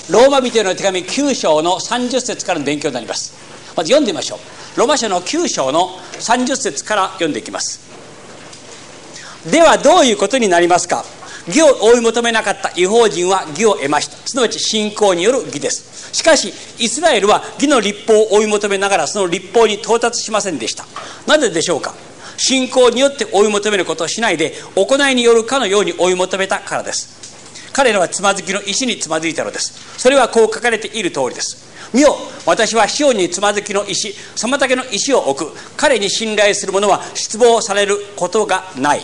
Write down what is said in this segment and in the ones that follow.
ローマ人への手紙9章の30節からの勉強になります。まず読んでみましょう。ローマ書の9章の30節から読んでいきます。ではどういうことになりますか。義を追い求めなかった異邦人は義を得ました。すなわち信仰による義です。しかしイスラエルは義の律法を追い求めながらその律法に到達しませんでした。なぜでしょうか。信仰によって追い求めることをしないで行いによるかのように追い求めたからです。彼らはつまずきの石につまずいたのです。それはこう書かれている通りです。見よ、私はシオンにつまずきの石、妨げの石を置く。彼に信頼する者は失望されることがない。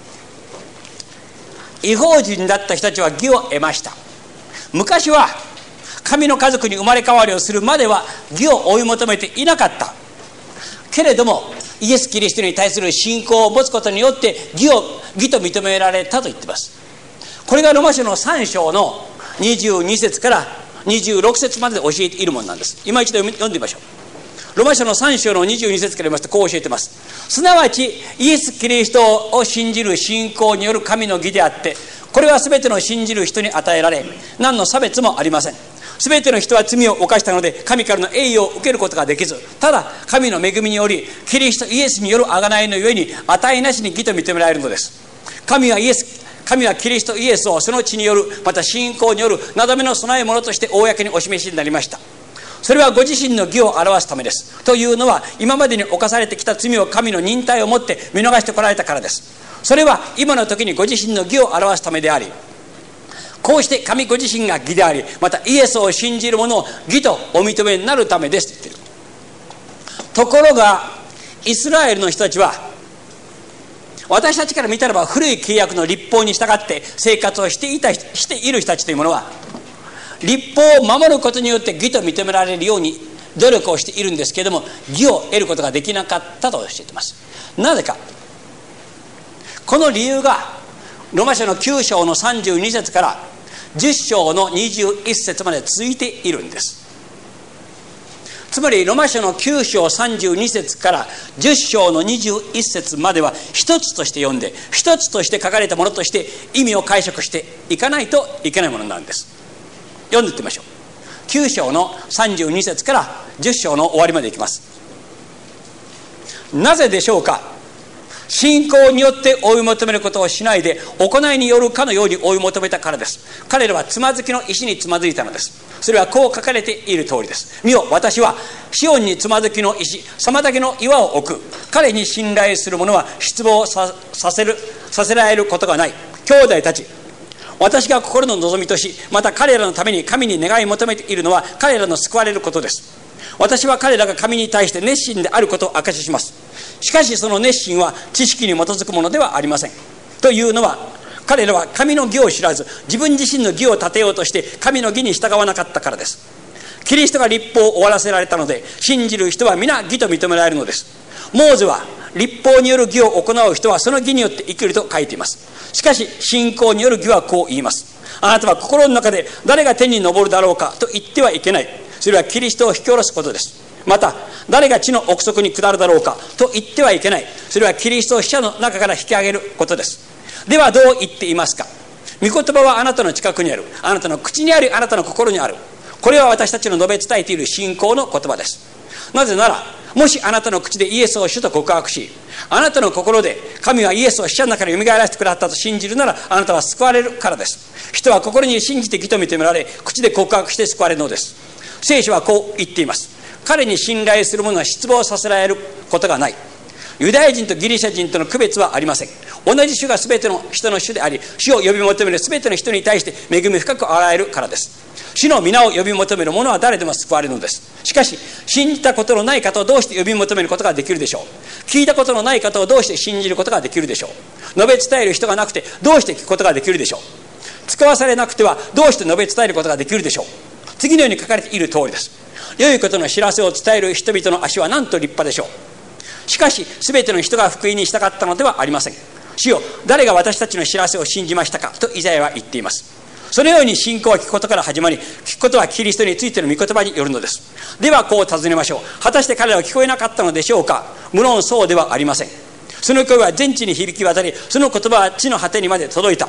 異邦人だった人たちは義を得ました。昔は神の家族に生まれ変わりをするまでは義を追い求めていなかった。けれどもイエス・キリストに対する信仰を持つことによって義と認められたと言っています。これがローマ書の3章の22節から26節までで教えているものなんです。今一度読んでみましょう。ローマ書の3章の22節から読みますとこう教えています。すなわちイエス・キリストを信じる信仰による神の義であって、これは全ての信じる人に与えられ、何の差別もありません。全ての人は罪を犯したので神からの栄誉を受けることができず、ただ神の恵みによりキリストイエスによる贖いのゆえに値なしに義と認められるのです。神はキリストイエスをその血による、また信仰によるなだめの備え物として公にお示しになりました。それはご自身の義を表すためです。というのは今までに犯されてきた罪を神の忍耐をもって見逃してこられたからです。それは今の時にご自身の義を表すためであり、こうして神ご自身が義であり、またイエスを信じる者を義とお認めになるためですと言っている。ところがイスラエルの人たちは私たちから見たらば古い契約の律法に従って生活をしている人たちというものは、律法を守ることによって義と認められるように努力をしているんですけれども、義を得ることができなかったと教えています。なぜか。この理由がローマ書の9章の32節から10章の21節まで続いているんです。つまりローマ書の9章32節から10章の21節までは一つとして読んで、一つとして書かれたものとして意味を解釈していかないといけないものなんです。読んでいってみましょう。9章の32節から10章の終わりまでいきます。なぜでしょうか。信仰によって追い求めることをしないで行いによるかのように追い求めたからです。彼らはつまずきの石につまずいたのです。それはこう書かれている通りです。見よ、私はシオンにつまずきの石、妨げの岩を置く。彼に信頼する者は失望させられることがない。兄弟たち、私が心の望みとし、また彼らのために神に願い求めているのは彼らの救われることです。私は彼らが神に対して熱心であることを証しします。しかしその熱心は知識に基づくものではありません。というのは、彼らは神の義を知らず、自分自身の義を立てようとして神の義に従わなかったからです。キリストが律法を終わらせられたので、信じる人は皆義と認められるのです。モーゼは律法による義を行う人はその義によって生きると書いています。しかし信仰による義はこう言います。あなたは心の中で誰が天に昇るだろうかと言ってはいけない。それはキリストを引き下ろすことです。また誰が地の奥底に下るだろうかと言ってはいけない。それはキリストを死者の中から引き上げることです。ではどう言っていますか。御言葉はあなたの近くにある。あなたの口にあり、あなたの心にある。これは私たちの述べ伝えている信仰の言葉です。なぜなら、もしあなたの口でイエスを主と告白し、あなたの心で神はイエスを死者の中から蘇らせてくださったと信じるなら、あなたは救われるからです。人は心に信じて義と認められ、口で告白して救われるのです。聖書はこう言っています。彼に信頼する者は失望させられることがない。ユダヤ人とギリシャ人との区別はありません。同じ主が全ての人の主であり、主を呼び求める全ての人に対して恵み深く洗えるからです。主の皆を呼び求める者は誰でも救われるのです。しかし信じたことのない方をどうして呼び求めることができるでしょう。聞いたことのない方をどうして信じることができるでしょう。述べ伝える人がなくてどうして聞くことができるでしょう。使わされなくてはどうして述べ伝えることができるでしょう。次のように書かれている通りです。良いことの知らせを伝える人々の足はなんと立派でしょう。しかし全ての人が福音に従ったのではありません。主よ、誰が私たちの知らせを信じましたかとイザヤは言っています。そのように信仰は聞くことから始まり、聞くことはキリストについての御言葉によるのです。ではこう尋ねましょう。果たして彼らは聞こえなかったのでしょうか。無論そうではありません。その声は全地に響き渡り、その言葉は地の果てにまで届いた。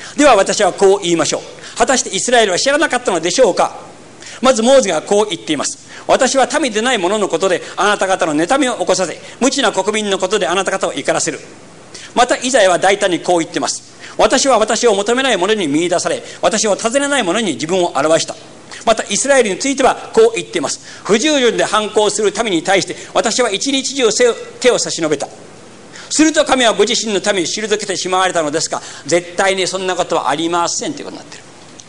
では私はこう言いましょう。果たしてイスラエルは知らなかったのでしょうか。まずモーゼがこう言っています。私は民でない者のことであなた方の妬みを起こさせ、無知な国民のことであなた方を怒らせる。またイザヤは大胆にこう言っています。私は私を求めない者に見出され、私を尋ねない者に自分を表した。またイスラエルについてはこう言っています。不従順で反抗する民に対して私は一日中手を差し伸べた。すると神はご自身の民に退けてしまわれたのですが、絶対にそんなことはありませんということになっている。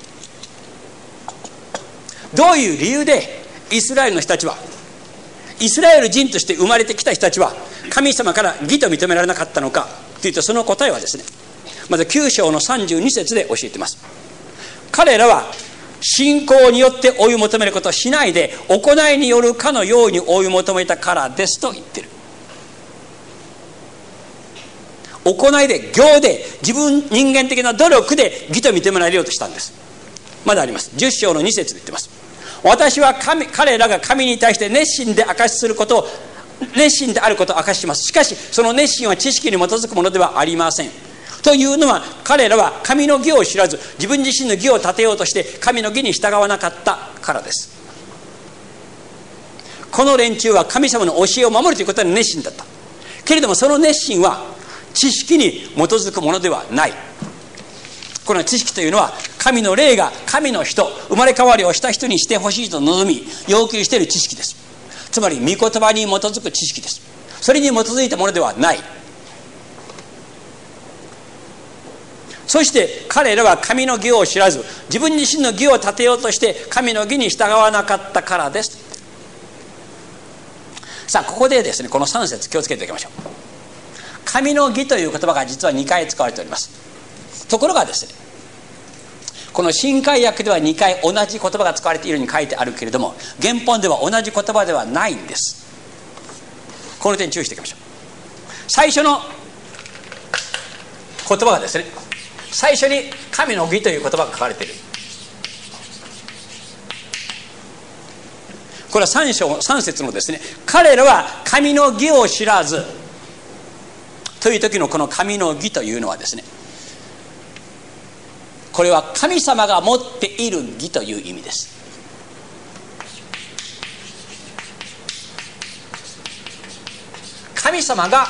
どういう理由でイスラエルの人たちは、イスラエル人として生まれてきた人たちは神様から義と認められなかったのかというと、その答えはですね、まず9章の32節で教えています。彼らは信仰によって追い求めることをしないで、行いによるかのように追い求めたからですと言っている。行いで、行で、人間的な努力で義と認められようとしたんです。まだあります。10章の2節で言ってます。私は彼らが神に対して熱心であることを証しします。しかしその熱心は知識に基づくものではありません。というのは、彼らは神の義を知らず、自分自身の義を立てようとして神の義に従わなかったからです。この連中は神様の教えを守るということに熱心だったけれども、その熱心は知識に基づくものではない。この知識というのは、神の霊が神の人、生まれ変わりをした人にしてほしいと望み要求している知識です。つまり御言葉に基づく知識です。それに基づいたものではない。そして彼らは神の義を知らず、自分自身の義を立てようとして神の義に従わなかったからです。さあ、ここでですね、この3節気をつけておきましょう。神の義という言葉が実は2回使われております。ところがですね、この新海訳では2回同じ言葉が使われているように書いてあるけれども、原本では同じ言葉ではないんです。この点注意しておきましょう。最初の言葉がですね、最初に神の義という言葉が書かれている。これは3節のですね、彼らは神の義を知らずという時のこの神の義というのはですね、これは神様が持っている義という意味です。神様が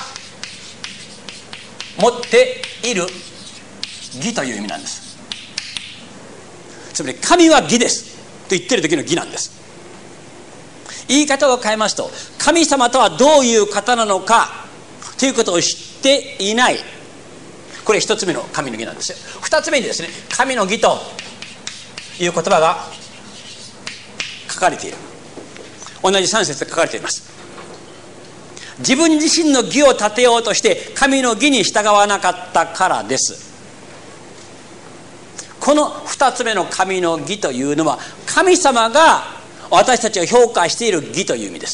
持っている義という意味なんです。つまり神は義ですと言っている時の義なんです。言い方を変えますと、神様とはどういう方なのかということを知っていない、これ一つ目の神の義なんですよ。二つ目にですね、神の義という言葉が書かれている。同じ3節で書かれています。自分自身の義を立てようとして神の義に従わなかったからです。この2つ目の神の義というのは、神様が私たちを評価している義という意味です。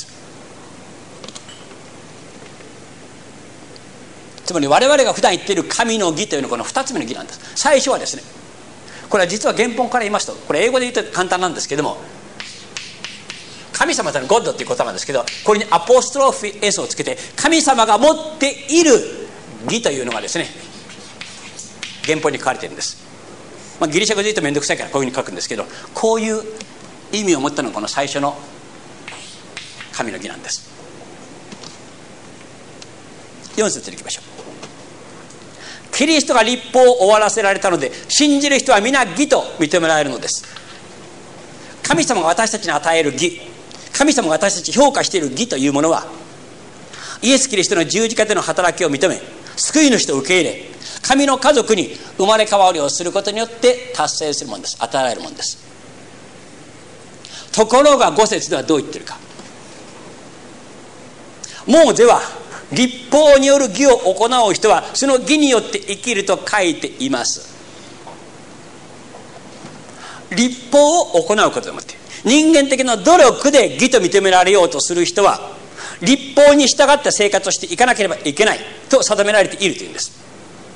つまり我々が普段言っている神の義というのはこの2つ目の義なんです。最初はですね、これは実は原本から言いますと、これ英語で言うと簡単なんですけども、神様というのは God っていう言葉なんですけど、これにアポストロフィ S をつけて、神様が持っている義というのがですね、原本に書かれているんです。ギリシャ語で言うと面倒くさいからこういうふうに書くんですけど、こういう意味を持ったのがこの最初の神の義なんです。4節に行きましょう。キリストが律法を終わらせられたので、信じる人は皆義と認められるのです。神様が私たちに与える義、神様が私たち評価している義というものは、イエス・キリストの十字架での働きを認め、救い主と受け入れ、神の家族に生まれ変わりをすることによって達成するものです。与えられるものです。ところが5節ではどう言ってるか。モーゼは律法による義を行う人はその義によって生きると書いています。律法を行うことでもって、人間的な努力で義と認められようとする人は律法に従った生活をしていかなければいけないと定められているというんです。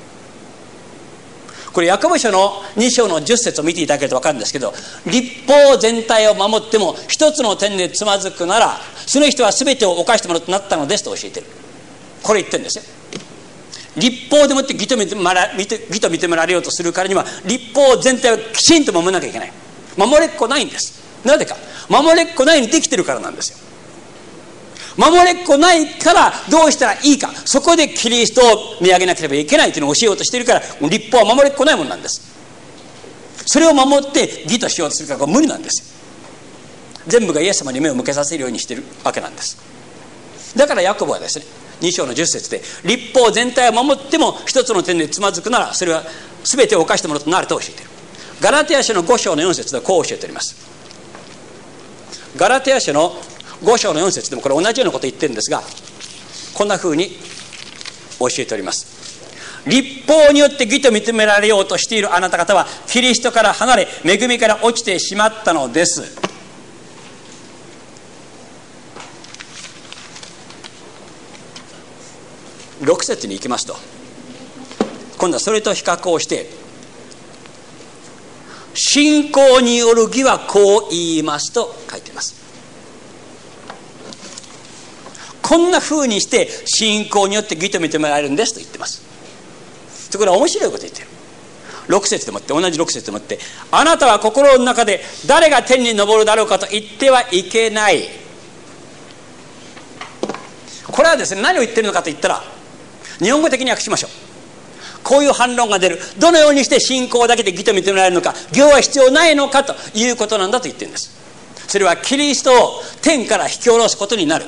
これヤコブ書の2章の10節を見ていただけると分かるんですけど、律法全体を守っても一つの点でつまずくなら、その人は全てを犯したものとなったのですと教えている。これ言ってるんですよ。 律法でもって義と認められようとするからには、律法全体をきちんと守らなきゃいけない。守れっこないんです。なぜか、守れっこないにできてるからなんですよ。守れっこないからどうしたらいいか、そこでキリストを見上げなければいけないというのを教えようとしているから、律法は守れっこないものなんです。それを守って義としようとするから無理なんですよ。全部がイエス様に目を向けさせるようにしているわけなんです。だからヤコブはですね、2章の10節で、律法全体を守っても一つの点でつまずくなら、それは全てを犯したものとなると教えている。ガラテヤ書の5章の4節でこう教えております。ガラテヤ書の5章の4節でもこれ同じようなことを言ってるんですが、こんな風に教えております。律法によって義と認められようとしているあなた方はキリストから離れ、恵みから落ちてしまったのです。6節に行きますと、今度はそれと比較をして、信仰による義はこう言いますと書いています。こんな風にして信仰によって義と認められるんですと言ってます。これは面白いこと言ってる。6節でもって、同じ6節でもって、あなたは心の中で誰が天に昇るだろうかと言ってはいけない。これはですね、何を言ってるのかと言ったら、日本語的に訳しましょう。こういう反論が出る。どのようにして信仰だけで義と認められるのか、義は必要ないのかということなんだと言ってるんです。それはキリストを天から引き下ろすことになる。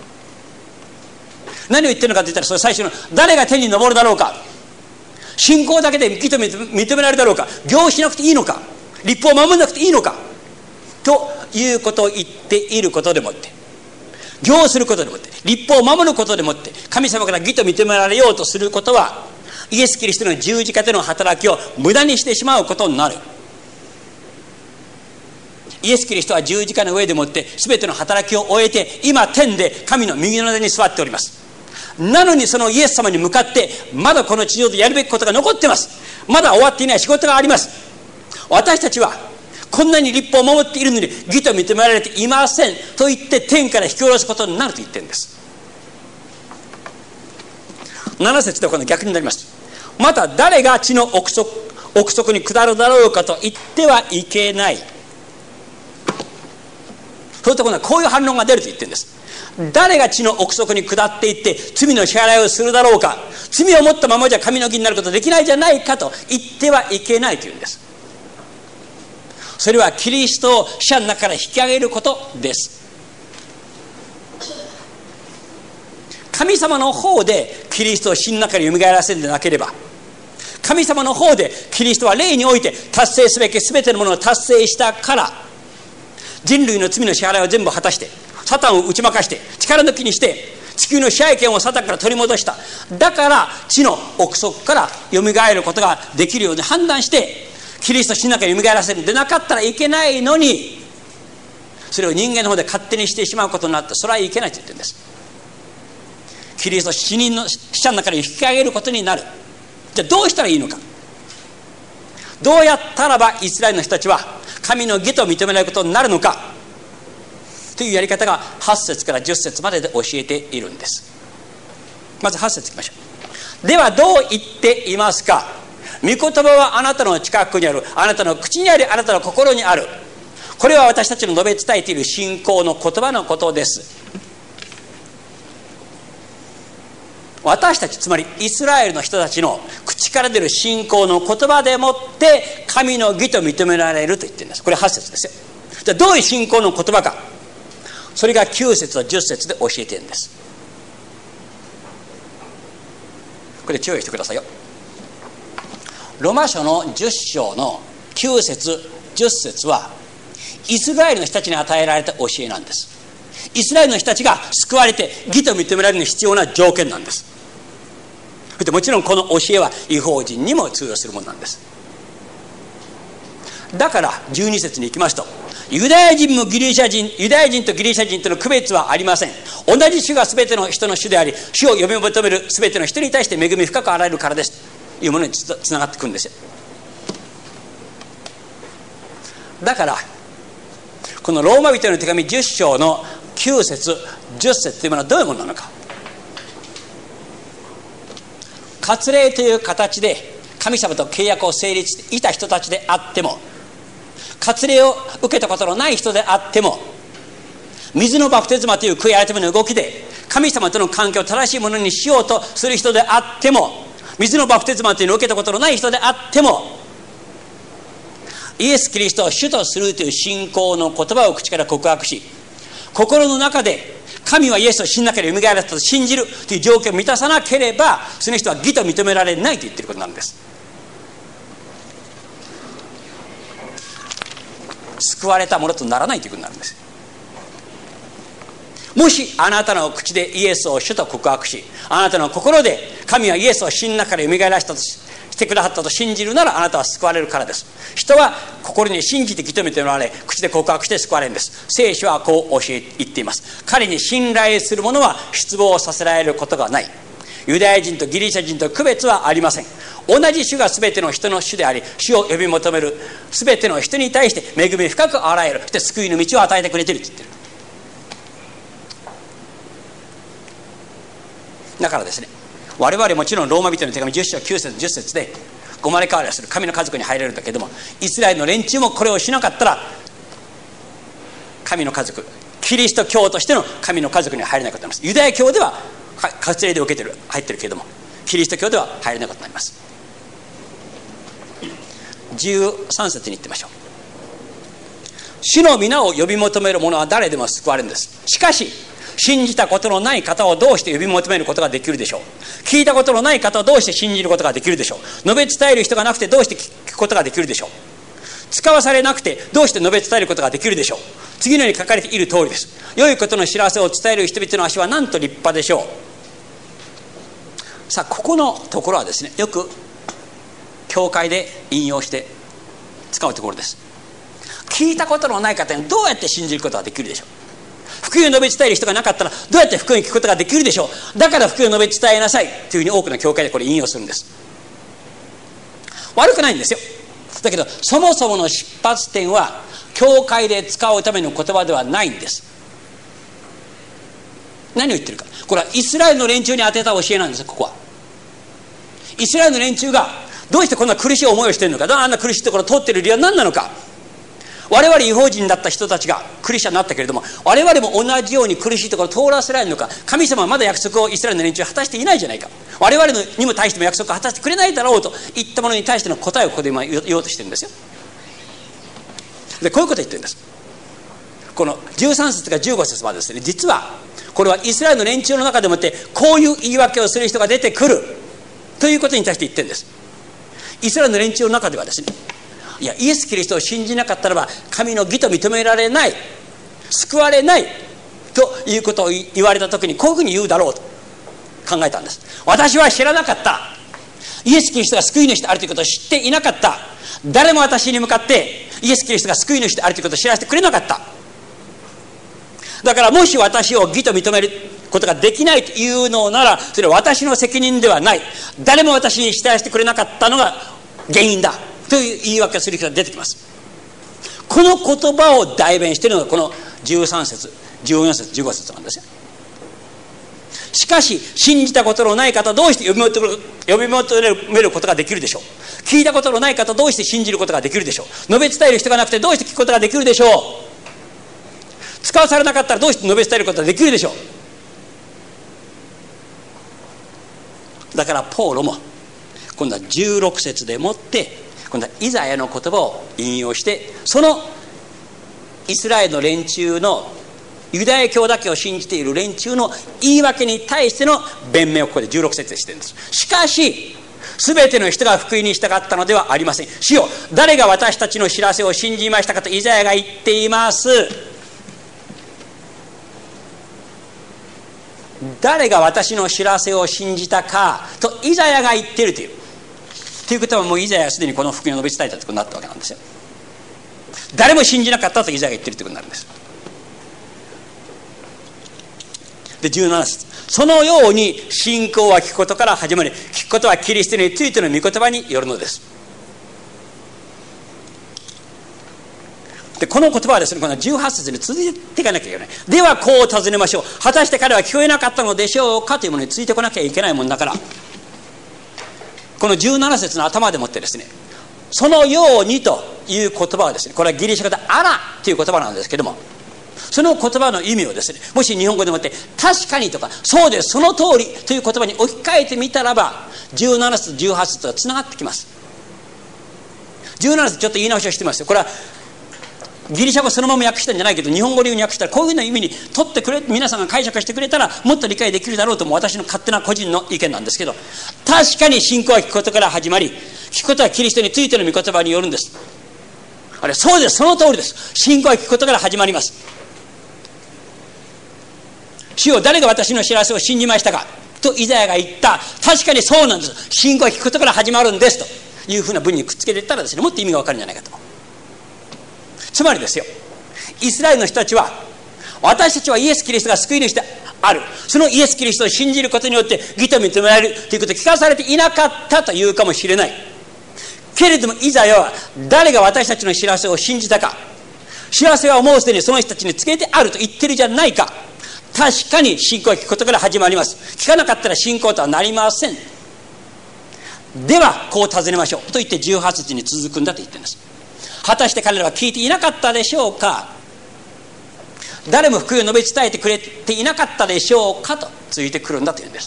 何を言ってるのかと言ったら、それ最初の誰が天に昇るだろうか、信仰だけで義と認められるだろうか、義をしなくていいのか、律法を守らなくていいのかということを言っていることでもって、義をすることでもって、律法を守ることでもって神様から義と認められようとすることは、イエス・キリストの十字架での働きを無駄にしてしまうことになる。イエス・キリストは十字架の上でもって全ての働きを終えて、今天で神の右の手に座っております。なのにそのイエス様に向かってまだこの地上でやるべきことが残っています。まだ終わっていない仕事があります。私たちはこんなに律法を守っているのに義と認められていませんと言って天から引き下ろすことになると言ってるんです。7節ではこの逆になります。また誰が地の奥底に下るだろうかと言ってはいけない。そういったことはこういう反論が出ると言ってるんです。誰が地の奥底に下っていって罪の支払いをするだろうか、罪を持ったままじゃ神の義になることできないじゃないかと言ってはいけないというんです。それはキリストを死者の中から引き上げることです。神様の方でキリストを死の中によみがえらせるんでなければ、神様の方でキリストは霊において達成すべき全てのものを達成したから、人類の罪の支払いを全部果たしてサタンを打ち負かして力抜きにして地球の支配権をサタンから取り戻した。だから地の奥底からよみがえることができるように判断してキリストを死の中によみがえらせるんでなかったらいけないのに、それを人間の方で勝手にしてしまうことになって、それはいけないと言ってるんです。キリストを死者の中に引き上げることになる。じゃあどうしたらいいのか。どうやったらばイスラエルの人たちは神の義と認められることになるのかというやり方が8節から10節までで教えているんです。まず8節いきましょう。ではどう言っていますか。御言葉はあなたの近くにある、あなたの口にあり、あなたの心にある。これは私たちの述べ伝えている信仰の言葉のことです。私たち、つまりイスラエルの人たちの口から出る信仰の言葉でもって神の義と認められると言ってるんです。これ8節ですよ。じゃあどういう信仰の言葉か、それが9節と10節で教えているんです。これ注意してくださいよ。ロマ書の10章の9節10節はイスラエルの人たちに与えられた教えなんです。イスラエルの人たちが救われて義と認められるのに必要な条件なんです。もちろんこの教えは異邦人にも通用するものなんです。だから12節に行きますと、ユダヤ人もギリシャ人、ユダヤ人とギリシャ人との区別はありません。同じ主が全ての人の主であり、主を呼び求める全ての人に対して恵み深くあられるからですというものにつながってくるんですよ。だからこのローマ人への手紙10章の9節10節というものはどういうものなのか。 割礼という形で神様と契約を成立していた人たちであっても、割礼を受けたことのない人であっても、水のバプテスマという悔い改めの動きで神様との関係を正しいものにしようとする人であっても、水のバプテスマというのを受けたことのない人であっても、イエス・キリストを主とするという信仰の言葉を口から告白し、心の中で神はイエスを死んだから蘇らせたと信じるという条件を満たさなければ、その人は義と認められないと言っていることなんです。救われたものとならないということになるんです。もしあなたの口でイエスを主と告白し、あなたの心で神はイエスを死んだから蘇らせたとしてくださったと信じるなら、あなたは救われるからです。人は心に信じて認めてもらわれ、口で告白して救われるんです。聖書はこう言っています。彼に信頼する者は失望させられることがない。ユダヤ人とギリシャ人と区別はありません。同じ主が全ての人の主であり、主を呼び求める全ての人に対して恵み深く洗える、そして救いの道を与えてくれていると言っている。だからですね、我々もちろんローマ人の手紙10章9節10節で生まれ変わりをする神の家族に入れるんだけども、イスラエルの連中もこれをしなかったら神の家族、キリスト教としての神の家族には入れないことになります。ユダヤ教では割礼で受けてる、入ってるけれども、キリスト教では入れないことになります。13節に行ってみましょう。主の皆を呼び求める者は誰でも救われるんです。しかし信じたことのない方をどうして呼び求めることができるでしょう。聞いたことのない方をどうして信じることができるでしょう。述べ伝える人がなくてどうして聞くことができるでしょう。使わされなくてどうして述べ伝えることができるでしょう。次のように書かれている通りです。良いことの知らせを伝える人々の足はなんと立派でしょう。さあ、ここのところはですね、よく教会で引用して使うところです。聞いたことのない方にどうやって信じることができるでしょう。福音を述べ伝える人がなかったらどうやって福音を聞くことができるでしょう。だから福音を述べ伝えなさいというふうに多くの教会でこれ引用するんです。悪くないんですよ。だけどそもそもの出発点は教会で使うための言葉ではないんです。何を言ってるか、これはイスラエルの連中に当てた教えなんですよ。ここはイスラエルの連中がどうしてこんな苦しい思いをしているのか、あんな苦しいところを通っている理由は何なのか。我々違法人だった人たちがクリスチャンになったけれども、我々も同じように苦しいところを通らせられるのか。神様はまだ約束をイスラエルの連中は果たしていないじゃないか。我々にも対しても約束を果たしてくれないだろうといったものに対しての答えをここで今言おうとしてるんですよ。でこういうことを言ってるんです。この13節から15節はですね、実はこれはイスラエルの連中の中でもってこういう言い訳をする人が出てくるということに対して言ってるんです。イスラエルの連中の中ではですね、いやイエス・キリストを信じなかったらば神の義と認められない、救われないということを言われた時にこういうふうに言うだろうと考えたんです。私は知らなかった、イエス・キリストが救い主であるということを知っていなかった、誰も私に向かってイエス・キリストが救い主であるということを知らせてくれなかった。だからもし私を義と認めることができないというのなら、それは私の責任ではない、誰も私に知らせてくれなかったのが原因だという言い訳をする人が出てきます。この言葉を代弁しているのがこの13節14節15節なんですよ。しかし信じたことのない方どうして呼び求めることができるでしょう。聞いたことのない方どうして信じることができるでしょう。述べ伝える人がなくてどうして聞くことができるでしょう。使わされなかったらどうして述べ伝えることができるでしょう。だからポーロも今度は16節でもって今度はイザヤの言葉を引用して、そのイスラエルの連中のユダヤ教だけを信じている連中の言い訳に対しての弁明をここで16節でしているんです。しかし全ての人が福音に従ったのではありません。主よ、誰が私たちの知らせを信じましたかとイザヤが言っています。誰が私の知らせを信じたかとイザヤが言っているということは、もうイザヤはすでにこの福音を述べ伝えたということになったわけなんですよ。誰も信じなかったとイザヤが言っているということになるんです。で17節、そのように信仰は聞くことから始まり、聞くことはキリストについての御言葉によるのです。でこの言葉はですね、この18節に続いていかなきゃいけない。ではこう尋ねましょう、果たして彼は聞こえなかったのでしょうかというものについてこなきゃいけないもんだから、 この17節の頭でもってですね、そのようにという言葉はですね、これはギリシャ語でアラという言葉なんですけども、その言葉の意味をですね、もし日本語でもって確かにとかそうですその通りという言葉に置き換えてみたらば、17節18節とつながってきます。17節ちょっと言い直しをしてますよ。これはギリシャ語そのまま訳したんじゃないけど、日本語で訳したらこういうふうな意味に取ってくれ、皆さんが解釈してくれたらもっと理解できるだろうとも、私の勝手な個人の意見なんですけど、確かに信仰は聞くことから始まり、聞くことはキリストについての御言葉によるんです。あれ、そうです、その通りです。信仰は聞くことから始まります。主よ、誰が私の知らせを信じましたかとイザヤが言った。確かにそうなんです。信仰は聞くことから始まるんですというふうな文にくっつけていったらですね、もっと意味がわかるんじゃないかと。つまりですよ、イスラエルの人たちは、私たちはイエス・キリストが救い主である、そのイエス・キリストを信じることによって義と認められるということを聞かされていなかったというかもしれない。けれどもイザヤは、誰が私たちの知らせを信じたか、知らせはもうすでにその人たちに告げてあると言ってるじゃないか。確かに信仰は聞くことから始まります。聞かなかったら信仰とはなりません。ではこう尋ねましょうと言って18節に続くんだと言ってるんです。果たして彼らは聞いていなかったでしょうか。誰も福音を述べ伝えてくれていなかったでしょうかと続いてくるんだというんです。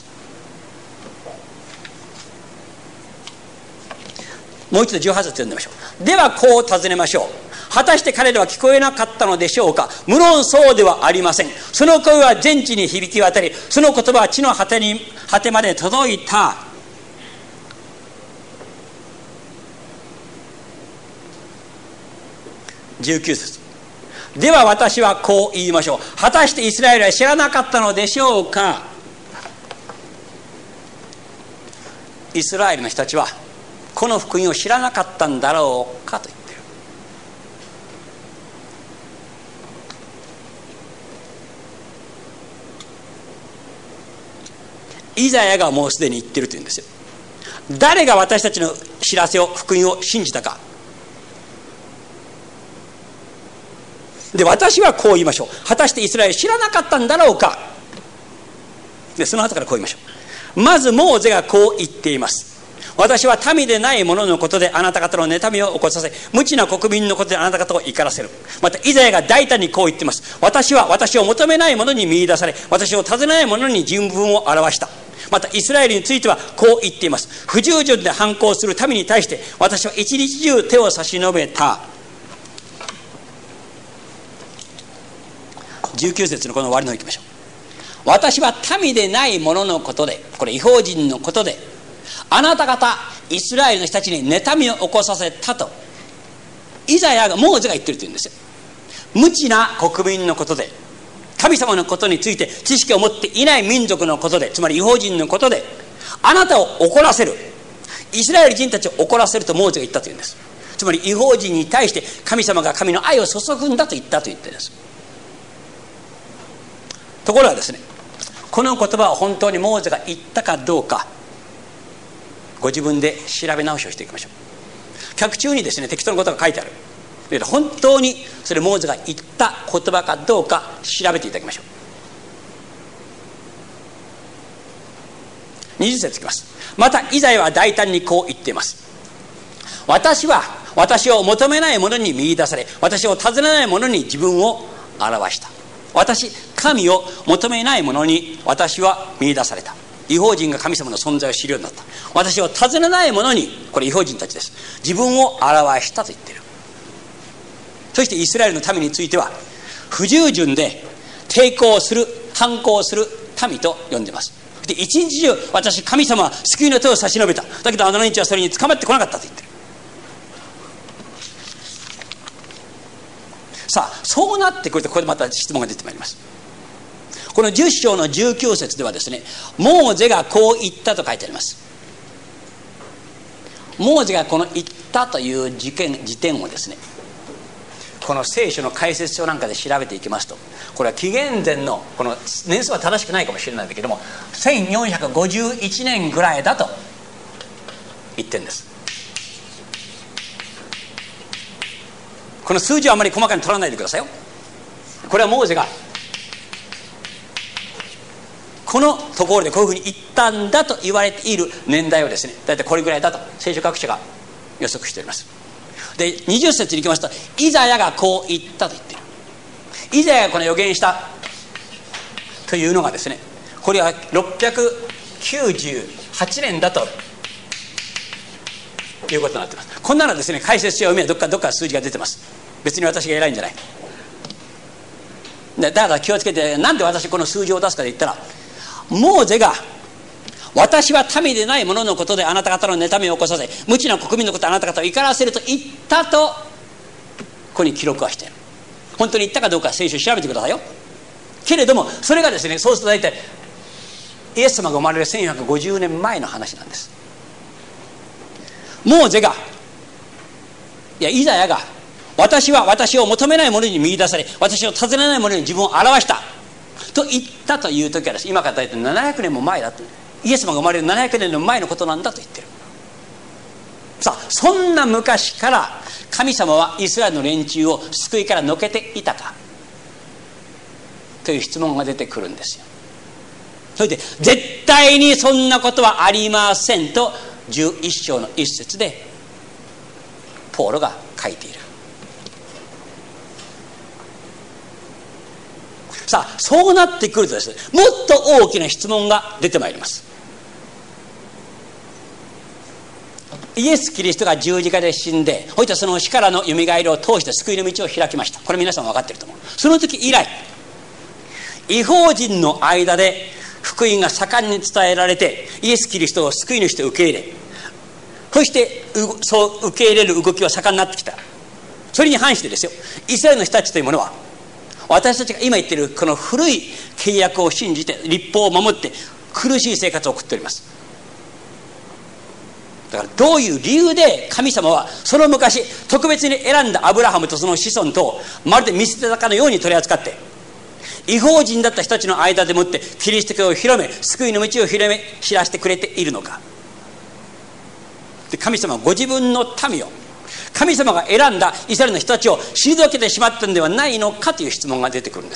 もう一度18節読んでみましょう。ではこう尋ねましょう。果たして彼らは聞こえなかったのでしょうか。無論そうではありません。その声は全地に響き渡り、その言葉は地の果てまで届いた。19節。では私はこう言いましょう。果たしてイスラエルは知らなかったのでしょうか。イスラエルの人たちはこの福音を知らなかったんだろうかと言っている。イザヤがもうすでに言ってるというんですよ。誰が私たちの知らせを、福音を信じたか。で、私はこう言いましょう。果たしてイスラエル知らなかったんだろうか。で、その後からこう言いましょう。まずモーゼがこう言っています。私は民でない者のことであなた方の妬みを起こさせ、無知な国民のことであなた方を怒らせる。またイザヤが大胆にこう言っています。私は私を求めない者に見出され、私を尋ねない者に自分を表した。またイスラエルについてはこう言っています。不従順で反抗する民に対して私は一日中手を差し伸べた。19節のこの終わりの方に行きましょう。私は民でない者のことで、これ異邦人のことであなた方イスラエルの人たちに妬みを起こさせたとイザヤが、モーゼが言ってるというんですよ。無知な国民のことで、神様のことについて知識を持っていない民族のことで、つまり異邦人のことであなたを怒らせる、イスラエル人たちを怒らせるとモーゼが言ったというんです。つまり異邦人に対して神様が神の愛を注ぐんだと言ったと言ってるんです。ところがですね、この言葉は本当にモーゼが言ったかどうか、ご自分で調べ直しをしていきましょう。脚注にですね、適当なことが書いてある。本当にそれモーゼが言った言葉かどうか調べていただきましょう。20節いきます。またイザヤは大胆にこう言っています。私は私を求めない者に見出され、私を尋ねない者に自分を表した。私、神を求めない者に私は見出された。異邦人が神様の存在を知るようになった。私を尋ねない者に、これ異邦人たちです、自分を表したと言っている。そしてイスラエルの民については不従順で抵抗する、反抗する民と呼んでいます。で、一日中私神様は救いの手を差し伸べた、だけどあの連中はそれに捕まってこなかったと言っている。さあ、そうなってくるとここでまた質問が出てまいります。この10章の19節ではですね、モーゼがこう言ったと書いてあります。モーゼがこの言ったという時点をですね、この聖書の解説書なんかで調べていきますと、これは紀元前の、この年数は正しくないかもしれないんだけども、1451年ぐらいだと言ってるんです。この数字はあまり細かに取らないでくださいよ。これはモーゼがこのところでこういうふうに言ったんだと言われている年代をですね、大体これぐらいだと聖書学者が予測しております。で20節に行きますと、イザヤがこう言ったと言っている。イザヤがこの予言したというのがですね、これは698年だということになっています。こんなのですね、解説書を読めばどっか数字が出てます。別に私が偉いんじゃない。だから気をつけて、なんで私この数字を出すかで言ったら、モーゼが私は民でない者のことであなた方の妬みを起こさせ、無知な国民のことであなた方を怒らせると言ったとここに記録はしている。本当に言ったかどうか聖書を調べてくださいよ。けれどもそれがですね、そうすると大体イエス様が生まれる1450年前の話なんです。モーゼが、いやイザヤが、私は私を求めない者に見出され、私を尋ねない者に自分を表したと言ったという時はですね、今から大体700年も前だと、イエス様が生まれる700年の前のことなんだと言ってる。さあ、そんな昔から神様はイスラエルの連中を救いからのけていたかという質問が出てくるんですよ。それで絶対にそんなことはありませんと11章の一節でポーロが書いている。さあ、そうなってくるとですね、もっと大きな質問が出てまいります。イエス・キリストが十字架で死んで、ほいとその死からのよみがえりを通して救いの道を開きました。これ皆さん分かっていると思う。その時以来、異邦人の間で福音が盛んに伝えられて、イエス・キリストを救い主と受け入れ、そしてそう受け入れる動きは盛んになってきた。それに反してですよ、イスラエルの人たちというものは、私たちが今言っているこの古い契約を信じて律法を守って苦しい生活を送っております。だからどういう理由で神様はその昔特別に選んだアブラハムとその子孫とまるで見捨てたかのように取り扱って、異邦人だった人たちの間でもってキリスト教を広め、救いの道を知らせてくれているのか。で、神様はご自分の民を、神様が選んだイスラエルの人たちを退けてしまったのではないのかという質問が出てくるんです。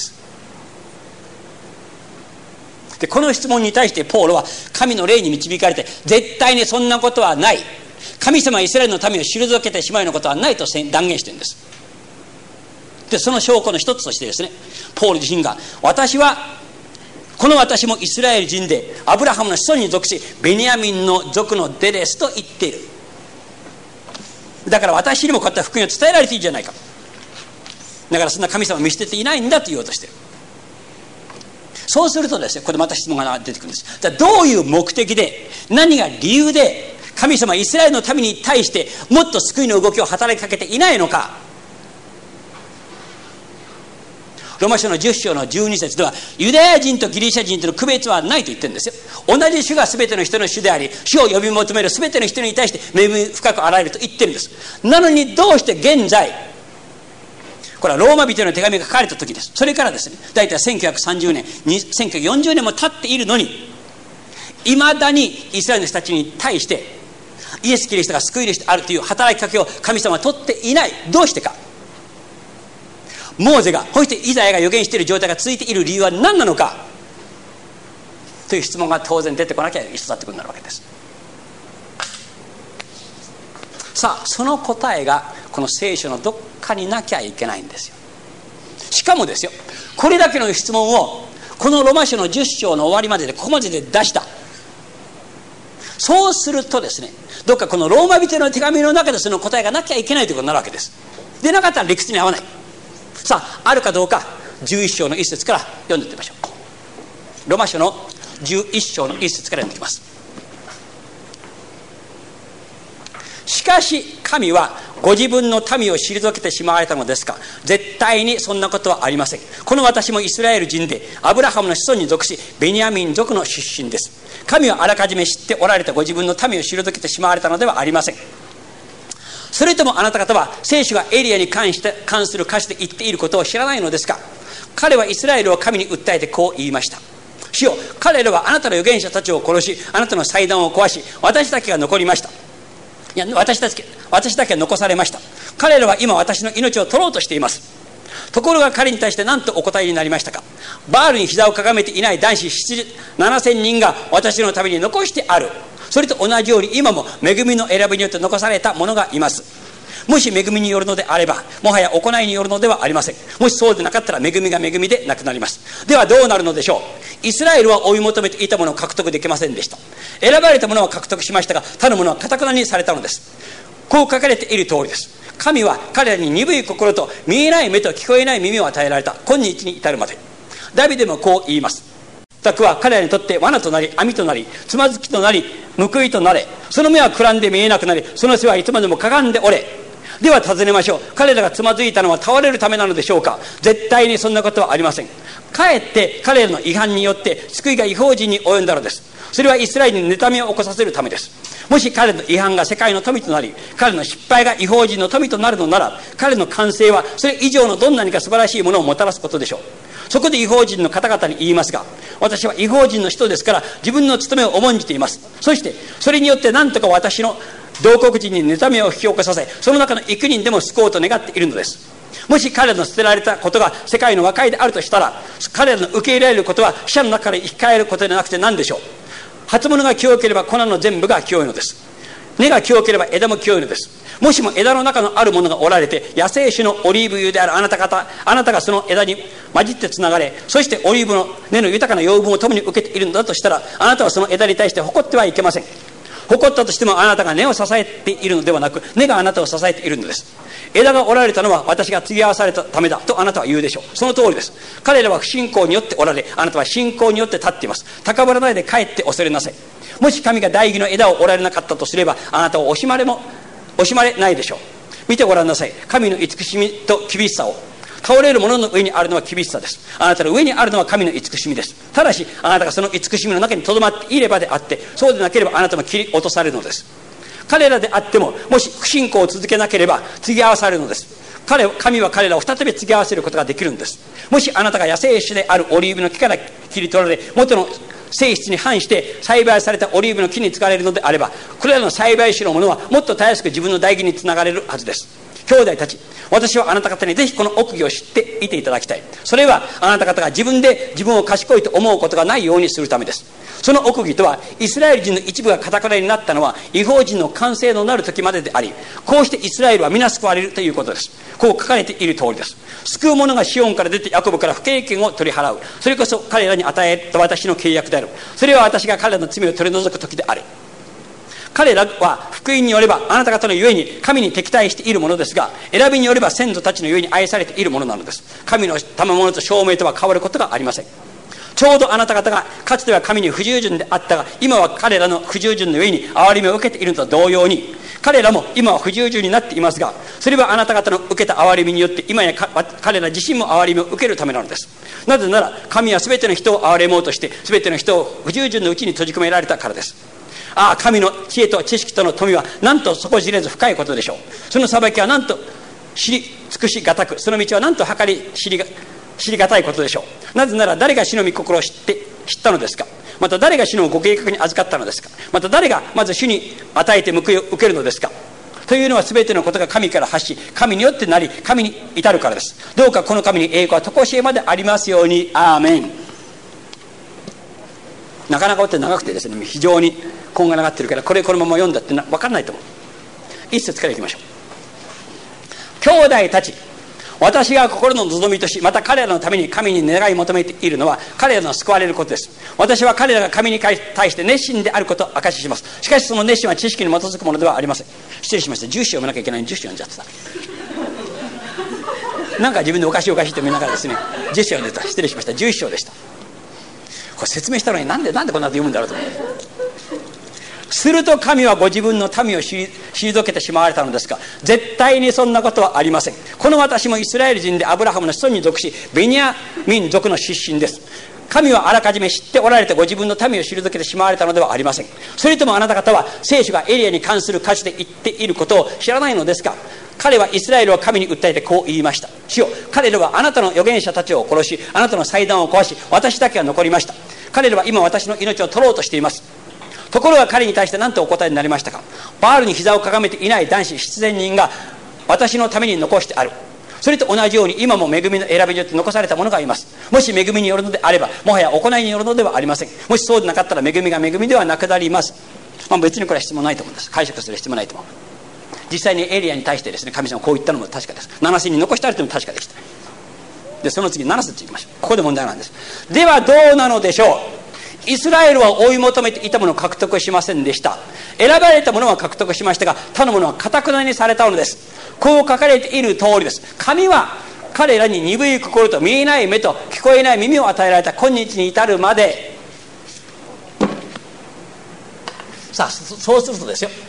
で、この質問に対してポーロは神の霊に導かれて、絶対にそんなことはない、神様はイスラエルの民を退けてしまうようなことはないと断言しているんです。で、その証拠の一つとしてですね、ポール自身が、この私もイスラエル人でアブラハムの子孫に属しベニヤミンの族の出ですと言っている。だから私にもこういった福音を伝えられていいんじゃないか。だからそんな神様を見捨てていないんだと言おうとしている。そうするとですね、ここでまた質問が出てくるんです。じゃあどういう目的で、何が理由で神様はイスラエルの民に対してもっと救いの動きを働きかけていないのか。ローマ書の10章の12節では、ユダヤ人とギリシャ人との区別はないと言ってるんですよ。同じ主が全ての人の主であり、主を呼び求める全ての人に対して恵み深くあられると言ってるんです。なのにどうして現在、これはローマ人の手紙が書かれた時です。それからですね、大体1930年、1940年も経っているのに、いまだにイスラエルの人たちに対してイエス・キリストが救い主であるという働きかけを神様は取っていない。どうしてか。モーゼが、そしてイザヤが予言している状態が続いている理由は何なのかという質問が当然出てこなきゃ一緒だってことになるわけです。さあ、その答えがこの聖書のどっかになきゃいけないんですよ。しかもですよ、これだけの質問をこのロマ書の10章の終わりまででここまでで出した。そうするとですね、どっかこのローマ人の手紙の中でその答えがなきゃいけないということになるわけです。でなかったら理屈に合わない。さあ、あるかどうか11章の一節から読んでいってみましょう。ロマ書の11章の一節から読んでいきます。しかし神はご自分の民を退けてしまわれたのですか。絶対にそんなことはありません。この私もイスラエル人でアブラハムの子孫に属しベニヤミン族の出身です。神はあらかじめ知っておられたご自分の民を退けてしまわれたのではありません。それともあなた方は聖書がエリアに関する歌詞で言っていることを知らないのですか。彼はイスラエルを神に訴えてこう言いました。主よ、彼らはあなたの預言者たちを殺し、あなたの祭壇を壊し、私だけが残りました。いや、私だけ残されました。彼らは今私の命を取ろうとしています。ところが彼に対して何とお答えになりましたか。 バールに膝をかがめていない男子7000人が私のために残してある。それと同じように今も恵みの選びによって残された者がいます。もし恵みによるのであれば、もはや行いによるのではありません。もしそうでなかったら恵みが恵みでなくなります。ではどうなるのでしょう。イスラエルは追い求めていたものを獲得できませんでした。選ばれたものは獲得しましたが、他のものは堅くなにされたのです。こう書かれている通りです。神は彼らに鈍い心と見えない目と聞こえない耳を与えられた。今日に至るまで。ダビデもこう言います。策は彼らにとって罠となり、網となり、つまずきとなり、報いとなれ。その目はくらんで見えなくなり、その背はいつまでもかがんでおれ。では尋ねましょう。彼らがつまずいたのは倒れるためなのでしょうか。絶対にそんなことはありません。かえって彼らの違反によって救いが異邦人に及んだのです。それはイスラエルに妬みを起こさせるためです。もし彼の違反が世界の富となり、彼の失敗が異邦人の富となるのなら、彼の完成はそれ以上のどんなにか素晴らしいものをもたらすことでしょう。そこで異邦人の方々に言いますが、私は異邦人の人ですから自分の務めを重んじています。そしてそれによって何とか私の同国人に妬みを引き起こさせ、その中の幾人でも救おうと願っているのです。もし彼らの捨てられたことが世界の和解であるとしたら、彼らの受け入れられることは死者の中から生き返ることでなくて何でしょう。初物が清ければ粉の全部が清いのです。根が清ければ枝も清いのです。もしも枝の中のあるものがおられて、野生種のオリーブ油であるあなた方、あなたがその枝に混じってつながれ、そしてオリーブの根の豊かな養分を共に受けているのだとしたら、あなたはその枝に対して誇ってはいけません。誇ったとしてもあなたが根を支えているのではなく、根があなたを支えているのです。枝がおられたのは私が継ぎ合わされたためだとあなたは言うでしょう。その通りです。彼らは不信仰によっておられ、あなたは信仰によって立っています。高ぶらないで帰って恐れなさい。もし神が大義の枝をおられなかったとすれば、あなたを惜しまれないでしょう。見てごらんなさい。神の慈しみと厳しさを。倒れるものの上にあるのは厳しさです。あなたの上にあるのは神の慈しみです。ただしあなたがその慈しみの中にとどまっていればであって、そうでなければあなたも切り落とされるのです。彼らであっても、もし不信仰を続けなければ継ぎ合わされるのです。神は彼らを再び継ぎ合わせることができるんです。もしあなたが野生種であるオリーブの木から切り取られ、元の性質に反して栽培されたオリーブの木に継がれるのであれば、これらの栽培種のものはもっとたやすく自分の代義につながれるはずです。兄弟たち、私はあなた方にぜひこの奥義を知っていていただきたい。それはあなた方が自分で自分を賢いと思うことがないようにするためです。その奥義とは、イスラエル人の一部が堅くなになったのは異邦人の完成のなる時までであり、こうしてイスラエルは皆救われるということです。こう書かれている通りです。救う者がシオンから出てヤコブから不経験を取り払う。それこそ彼らに与えた私の契約である。それは私が彼らの罪を取り除く時である。彼らは福音によればあなた方のゆえに神に敵対しているものですが、選びによれば先祖たちのゆえに愛されているものなのです。神の賜物と証明とは変わることがありません。ちょうどあなた方がかつては神に不従順であったが、今は彼らの不従順の上に憐れみを受けているのと同様に、彼らも今は不従順になっていますが、それはあなた方の受けた憐れみによって今や彼ら自身も憐れみを受けるためなのです。なぜなら神は全ての人を憐れもうとして全ての人を不従順のうちに閉じ込められたからです。ああ、神の知恵と知識との富はなんと底知れず深いことでしょう。その裁きはなんと知り尽くしがたく、その道はなんと計り知りがたいことでしょう。なぜなら誰が主の御心を知ったのですか。また誰が主のご計画に預かったのですか。また誰がまず主に与えて報いを受けるのですか。というのは全てのことが神から発し、神によってなり、神に至るからです。どうかこの神に栄光は常しえまでありますように。アーメン。なかなかって長くてですね、非常に根が長ってるから、このまま読んだって分からないと思う。一節からいきましょう。兄弟たち、私が心の望みとし、また彼らのために神に願い求めているのは彼らの救われることです。私は彼らが神に対して熱心であることを証しします。しかしその熱心は知識に基づくものではありません。失礼しました。10章読まなきゃいけないのに10章読んじゃってた。なんか自分でおかしいと見ながらですね、10章読んでた。失礼しました。11章でした。これ説明したのになんでこんなこと読むんだろうと思って。すると神はご自分の民を退けてしまわれたのですが、絶対にそんなことはありません。この私もイスラエル人でアブラハムの子孫に属し、ベニヤミン族の出身です。神はあらかじめ知っておられてご自分の民を退けてしまわれたのではありません。それともあなた方は聖書がエリアに関する歌詞で言っていることを知らないのですか。彼はイスラエルを神に訴えてこう言いました。主よ、彼らはあなたの預言者たちを殺し、あなたの祭壇を壊し、私だけは残りました。彼らは今私の命を取ろうとしています。ところが彼に対して何とお答えになりましたか。バールに膝をかがめていない男子7000人が私のために残してある。 それと同じように今も恵みの選びによって残されたものがいます。もし恵みによるのであればもはや行いによるのではありません。もしそうでなかったら恵みが恵みではなくなります。別にこれは質問ないと思うんです。解釈する必要もないと思う。実際にエリアに対してですね、神様こう言ったのも確かです。7節に残してあるというのも確かでした。でその次7節いきましょう。ここで問題なんです。ではどうなのでしょう。イスラエルは追い求めていたものを獲得しませんでした。選ばれたものは獲得しましたが他のものは堅なにされたのです。こう書かれている通りです。神は彼らに鈍い心と見えない目と聞こえない耳を与えられた今日に至るまで。さあそうするとですよ、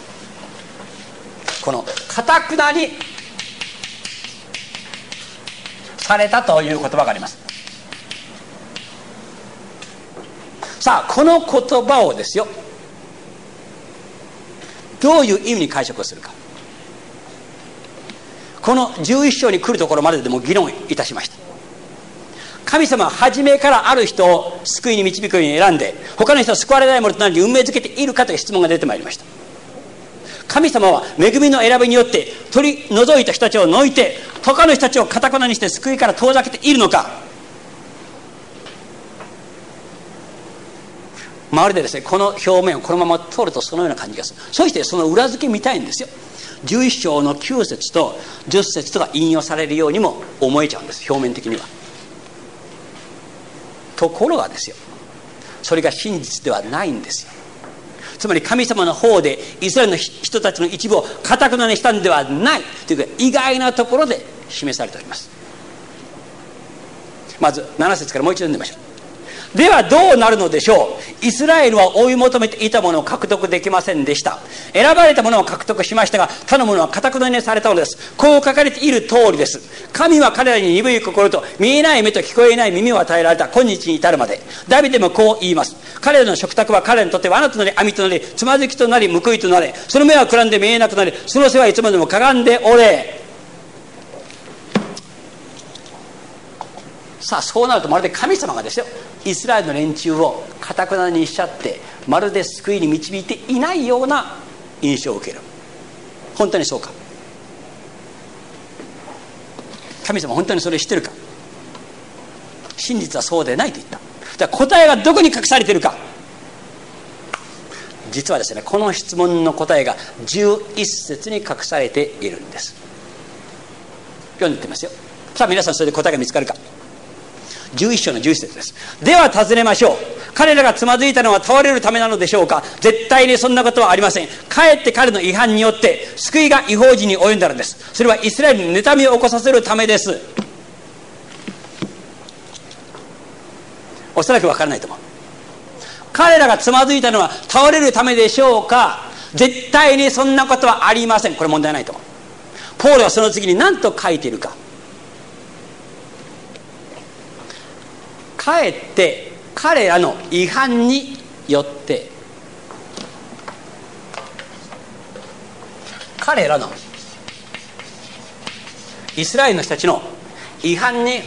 この堅なにされたという言葉があります。さあこの言葉をですよ、どういう意味に解釈をするか、この11章に来るところまででも議論いたしました。神様は初めからある人を救いに導くように選んで他の人は救われないものと何に運命づけているかという質問が出てまいりました。神様は恵みの選びによって取り除いた人たちを除いて他の人たちを堅くなにして救いから遠ざけているのか。まるでですね、この表面をこのまま通るとそのような感じがする。そしてその裏付け見たいんですよ。11章の9節と10節とか引用されるようにも思えちゃうんです、表面的には。ところがですよ、それが真実ではないんですよ。つまり神様の方でイスラエルの人たちの一部を堅くなにしたんではないというか、意外なところで示されております。まず7節からもう一度読んでみましょう。ではどうなるのでしょう。イスラエルは追い求めていたものを獲得できませんでした。選ばれたものを獲得しましたが他のものは堅くなにされたのです。こう書かれている通りです。神は彼らに鈍い心と見えない目と聞こえない耳を与えられた今日に至るまで。ダビデもこう言います。彼らの食卓は彼らにとって罠となり網となりつまずきとなり報いとなれ。その目はくらんで見えなくなりその背はいつまでもかがんでおれ。さあそうなるとまるで神様がですよ、イスラエルの連中を堅くなにしちゃってまるで救いに導いていないような印象を受ける。本当にそうか。神様本当にそれを知ってるか。真実はそうでないと言った。だから答えがどこに隠されているか。実はですね、この質問の答えが11節に隠されているんです。読んでいってますよ。さあ皆さんそれで答えが見つかるか。11章の11節です。では尋ねましょう。彼らがつまずいたのは倒れるためなのでしょうか。絶対にそんなことはありません。かえって彼の違反によって救いが異邦人に及んだのです。それはイスラエルに妬みを起こさせるためです。おそらく分からないと思う。彼らがつまずいたのは倒れるためでしょうか。絶対にそんなことはありません。これ問題ないと思う。ポールはその次に何と書いているか。かえって彼らの違反によって彼らのイスラエルの人たちの違反に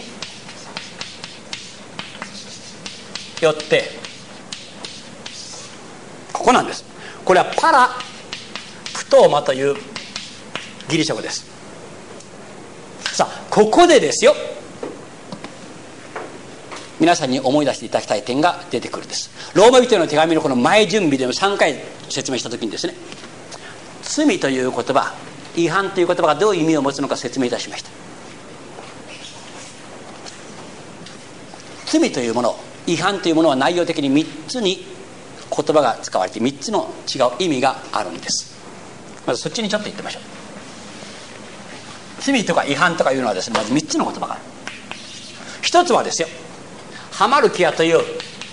よってここなんです。これはパラプトーマというギリシャ語です。さあここでですよ、皆さんに思い出していただきたい点が出てくるんです。ローマ人への手紙のこの前準備でも3回説明したときにですね、罪という言葉、違反という言葉がどういう意味を持つのか説明いたしました。罪というもの、違反というものは内容的に3つに言葉が使われて3つの違う意味があるんです。まずそっちにちょっと言ってみましょう。罪とか違反とかいうのはですね、まず3つの言葉がある。一つはですよ、ハマルキアという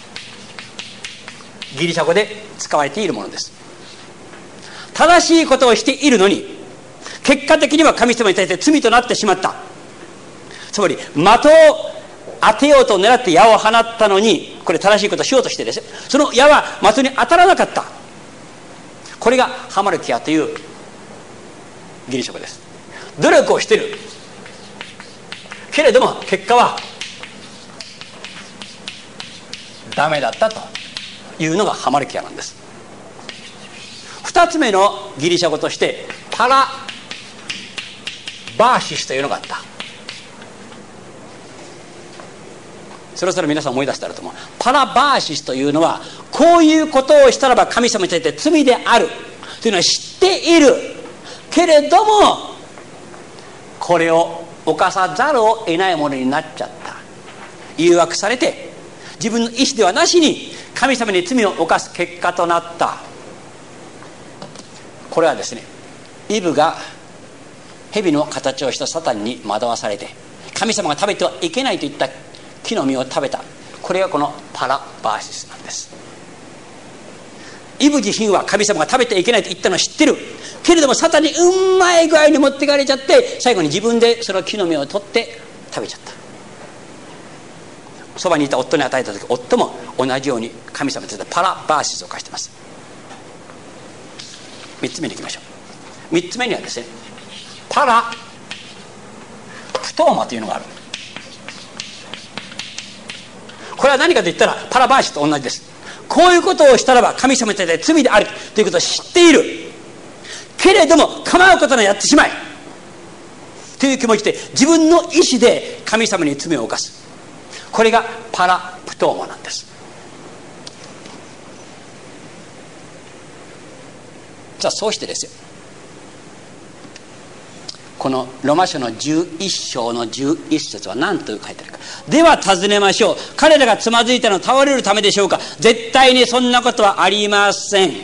ギリシャ語で使われているものです。正しいことをしているのに結果的には神様に対して罪となってしまった。つまり的を当てようと狙って矢を放ったのに、これ正しいことをしようとしてですよ、その矢は的に当たらなかった。これがハマルキアというギリシャ語です。努力をしているけれども結果はダメだったというのがハマルキアなんです。2つ目のギリシャ語としてパラバーシスというのがあった。そろそろ皆さん思い出したらと思う。パラバーシスというのは、こういうことをしたらば神様に対して罪であるというのは知っているけれども、これを犯さざるを得ないものになっちゃった。誘惑されて自分の意思ではなしに神様に罪を犯す結果となった。これはですね、イブが蛇の形をしたサタンに惑わされて、神様が食べてはいけないと言った木の実を食べた。これがこのパラバーシスなんです。イブ自身は神様が食べてはいけないと言ったのを知ってるけれども、サタンにうまい具合に持ってかれちゃって、最後に自分でその木の実を取って食べちゃった。そばにいた夫に与えた時、夫も同じように神様についてパラバーシスを犯しています。3つ目にいきましょう。3つ目にはですね、パラプトーマというのがある。これは何かと言ったらパラバーシスと同じです。こういうことをしたらば神様に対して罪であるということを知っているけれども、構うことならやってしまえという気持ちで自分の意思で神様に罪を犯す。これがパラプトーマなんです。じゃあそうしてですよ、このロマ書の11章の11節は何と書いてあるか。では尋ねましょう。彼らがつまずいたのは倒れるためでしょうか。絶対にそんなことはありません。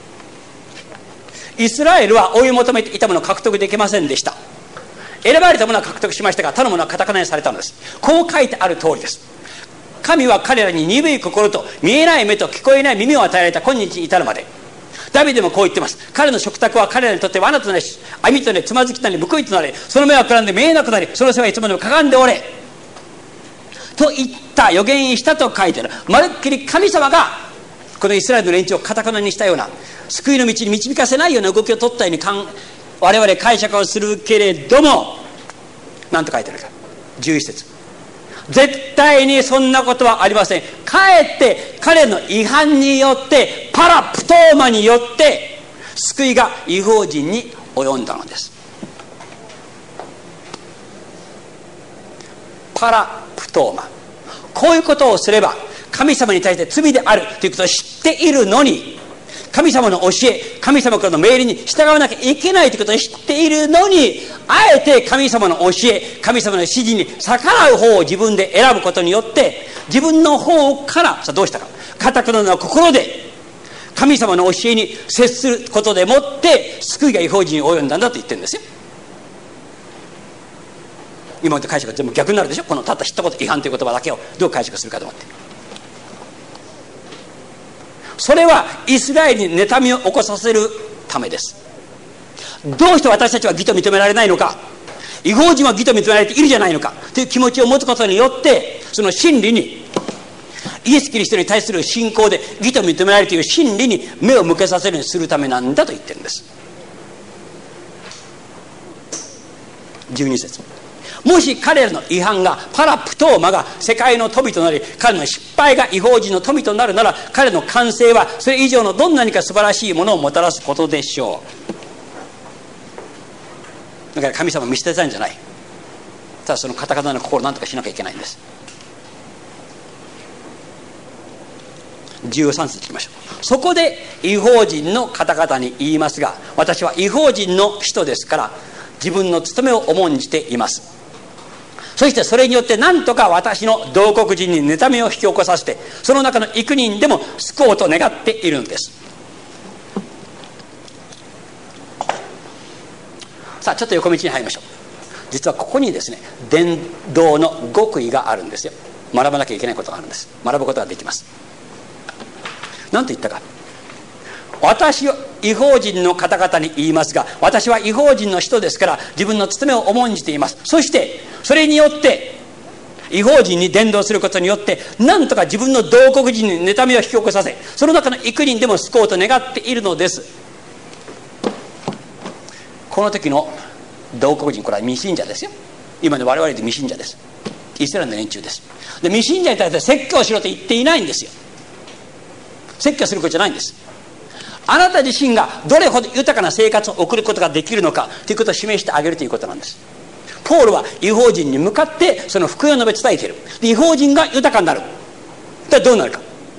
イスラエルは追い求めていたものを獲得できませんでした。選ばれたものは獲得しましたが、他のものは堅にされたのです。こう書いてある通りです。神は彼らに鈍い心と見えない目と聞こえない耳を与えられた今日に至るまで。ダビデもこう言ってます。彼の食卓は彼らにとって罠となり、網となり、つまずきとなり、報いとなり、その目はくらんで見えなくなり、その背はいつまでもかがんでおれと言った予言したと書いてある。まるっきり神様がこのイスラエルの連中を堅くにしたような、救いの道に導かせないような動きを取ったように我々解釈をするけれども、何と書いてあるか。11節、絶対にそんなことはありません。かえって彼の違反によって、パラプトーマによって救いが異邦人に及んだのです。パラプトーマ、こういうことをすれば神様に対して罪であるということを知っているのに、神様の教え、神様からの命令に従わなきゃいけないということを知っているのに、あえて神様の教え、神様の指示に逆らう方を自分で選ぶことによって、自分の方からさあどうしたか、堅くな心で神様の教えに接することでもって救いが異邦人に及んだんだと言ってるんですよ。今まで解釈が全部逆になるでしょ。このたった一言違反という言葉だけをどう解釈するかと思って、それはイスラエルに妬みを起こさせるためです。どうして私たちは義と認められないのか、異邦人は義と認められているじゃないのかという気持ちを持つことによって、その真理に、イエス・キリストに対する信仰で義と認められるという真理に目を向けさせるようにするためなんだと言ってるんです。12節、もし彼らの違反が、パラプトーマが世界の富となり、彼の失敗が異邦人の富となるなら、彼の完成はそれ以上のどんなにか素晴らしいものをもたらすことでしょう。だから神様を見捨てたんじゃない。ただその堅々の心を何とかしなきゃいけないんです。13節いきましょう。そこで異邦人の方々に言いますが、私は異邦人の人ですから自分の務めを重んじています。そしてそれによって何とか私の同国人に妬みを引き起こさせて、その中の幾人でも救おうと願っているのです。さあちょっと横道に入りましょう。実はここにですね、伝道の極意があるんですよ。学ばなきゃいけないことがあるんです。学ぶことができます。何と言ったか。私は異邦人の方々に言いますが、私は異邦人の人ですから自分の務めを重んじています。そしてそれによって異邦人に伝道することによって、何とか自分の同国人に妬みを引き起こさせ、その中の幾人でも救おうと願っているのです。この時の同国人、これは未信者ですよ。今の我々で未信者です。イスラエルの連中です。で、未信者に対して説教しろと言っていないんですよ。説教することじゃないんです。あなた自身がどれほど豊かな生活を送ることができるのかということを示してあげるということなんです。 ポールは異邦人に向かってその福音を述べ伝えている。で異邦人が豊かになる。でどうなるか、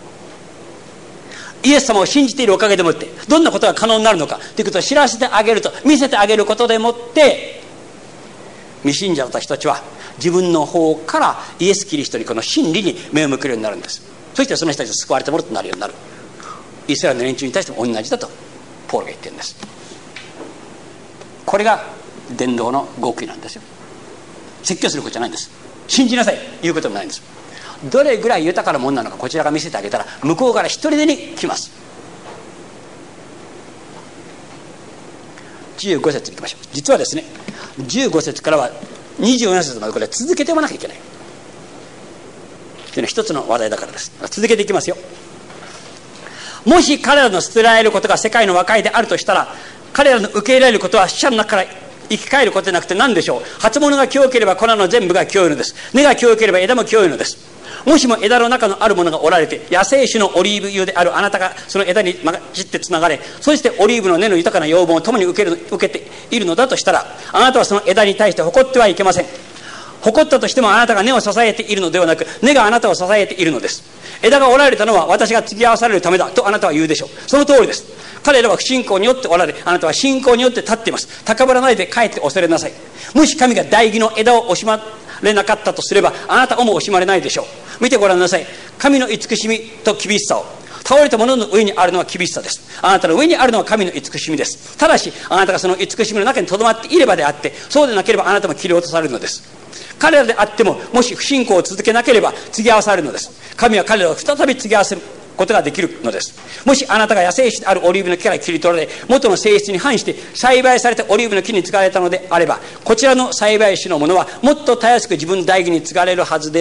イエス様を信じているおかげでもってどんなことが可能になるのかということを知らせてあげると、見せてあげることでもって未信者だった人たちは自分の方からイエス・キリストにこの真理に目を向けるようになるんです。そしてその人たちが救われたものとなるようになる。イスラエルの連中に対しても同じだとポールが言ってるんです。これが伝道の極意なんですよ。説教することじゃないんです。信じなさい言うこともないんです。どれぐらい豊かなものなのかこちらが見せてあげたら向こうから一人でに来ます。15節に行きましょう。実はですね15節からは24節までこれ続けておかなきゃいけないというのは一つの話題だからです。続けていきますよ。もし彼らの捨てられることが世界の和解であるとしたら、彼らの受け入れられることは死者の中から生き返ることでなくて何でしょう。初物が清ければ粉の全部が清いのです。根が清ければ枝も清いのです。もしも枝の中のあるものがおられて、野生種のオリーブ油であるあなたがその枝に混じってつながれ、そしてオリーブの根の豊かな養分を共に受けているのだとしたら、あなたはその枝に対して誇ってはいけません。誇ったとしてもあなたが根を支えているのではなく、根があなたを支えているのです。枝がおられたのは私が継ぎ合わされるためだとあなたは言うでしょう。その通りです。彼らは不信仰によっておられ、あなたは信仰によって立っています。高ぶらないでかえって恐れなさい。もし神が大義の枝を惜しまれなかったとすれば、あなたをも惜しまれないでしょう。見てごらんなさい。神の慈しみと厳しさを、倒れたものの上にあるのは厳しさです。あなたの上にあるのは神の慈しみです。ただしあなたがその慈しみの中にとどまっていればであって、そうでなければあなたも切り落とされるのです。彼らであってももし不信仰を続けなければ継ぎ合わされるのです。神は彼らを再び継ぎ合わせることができるのです。もしあなたが野生種であるオリーブの木から切り取られ、元の性質に反して栽培されたオリーブの木に継がれたのであれば、こちらの栽培種のものはもっとたやすく自分の代義に継がれるはずです。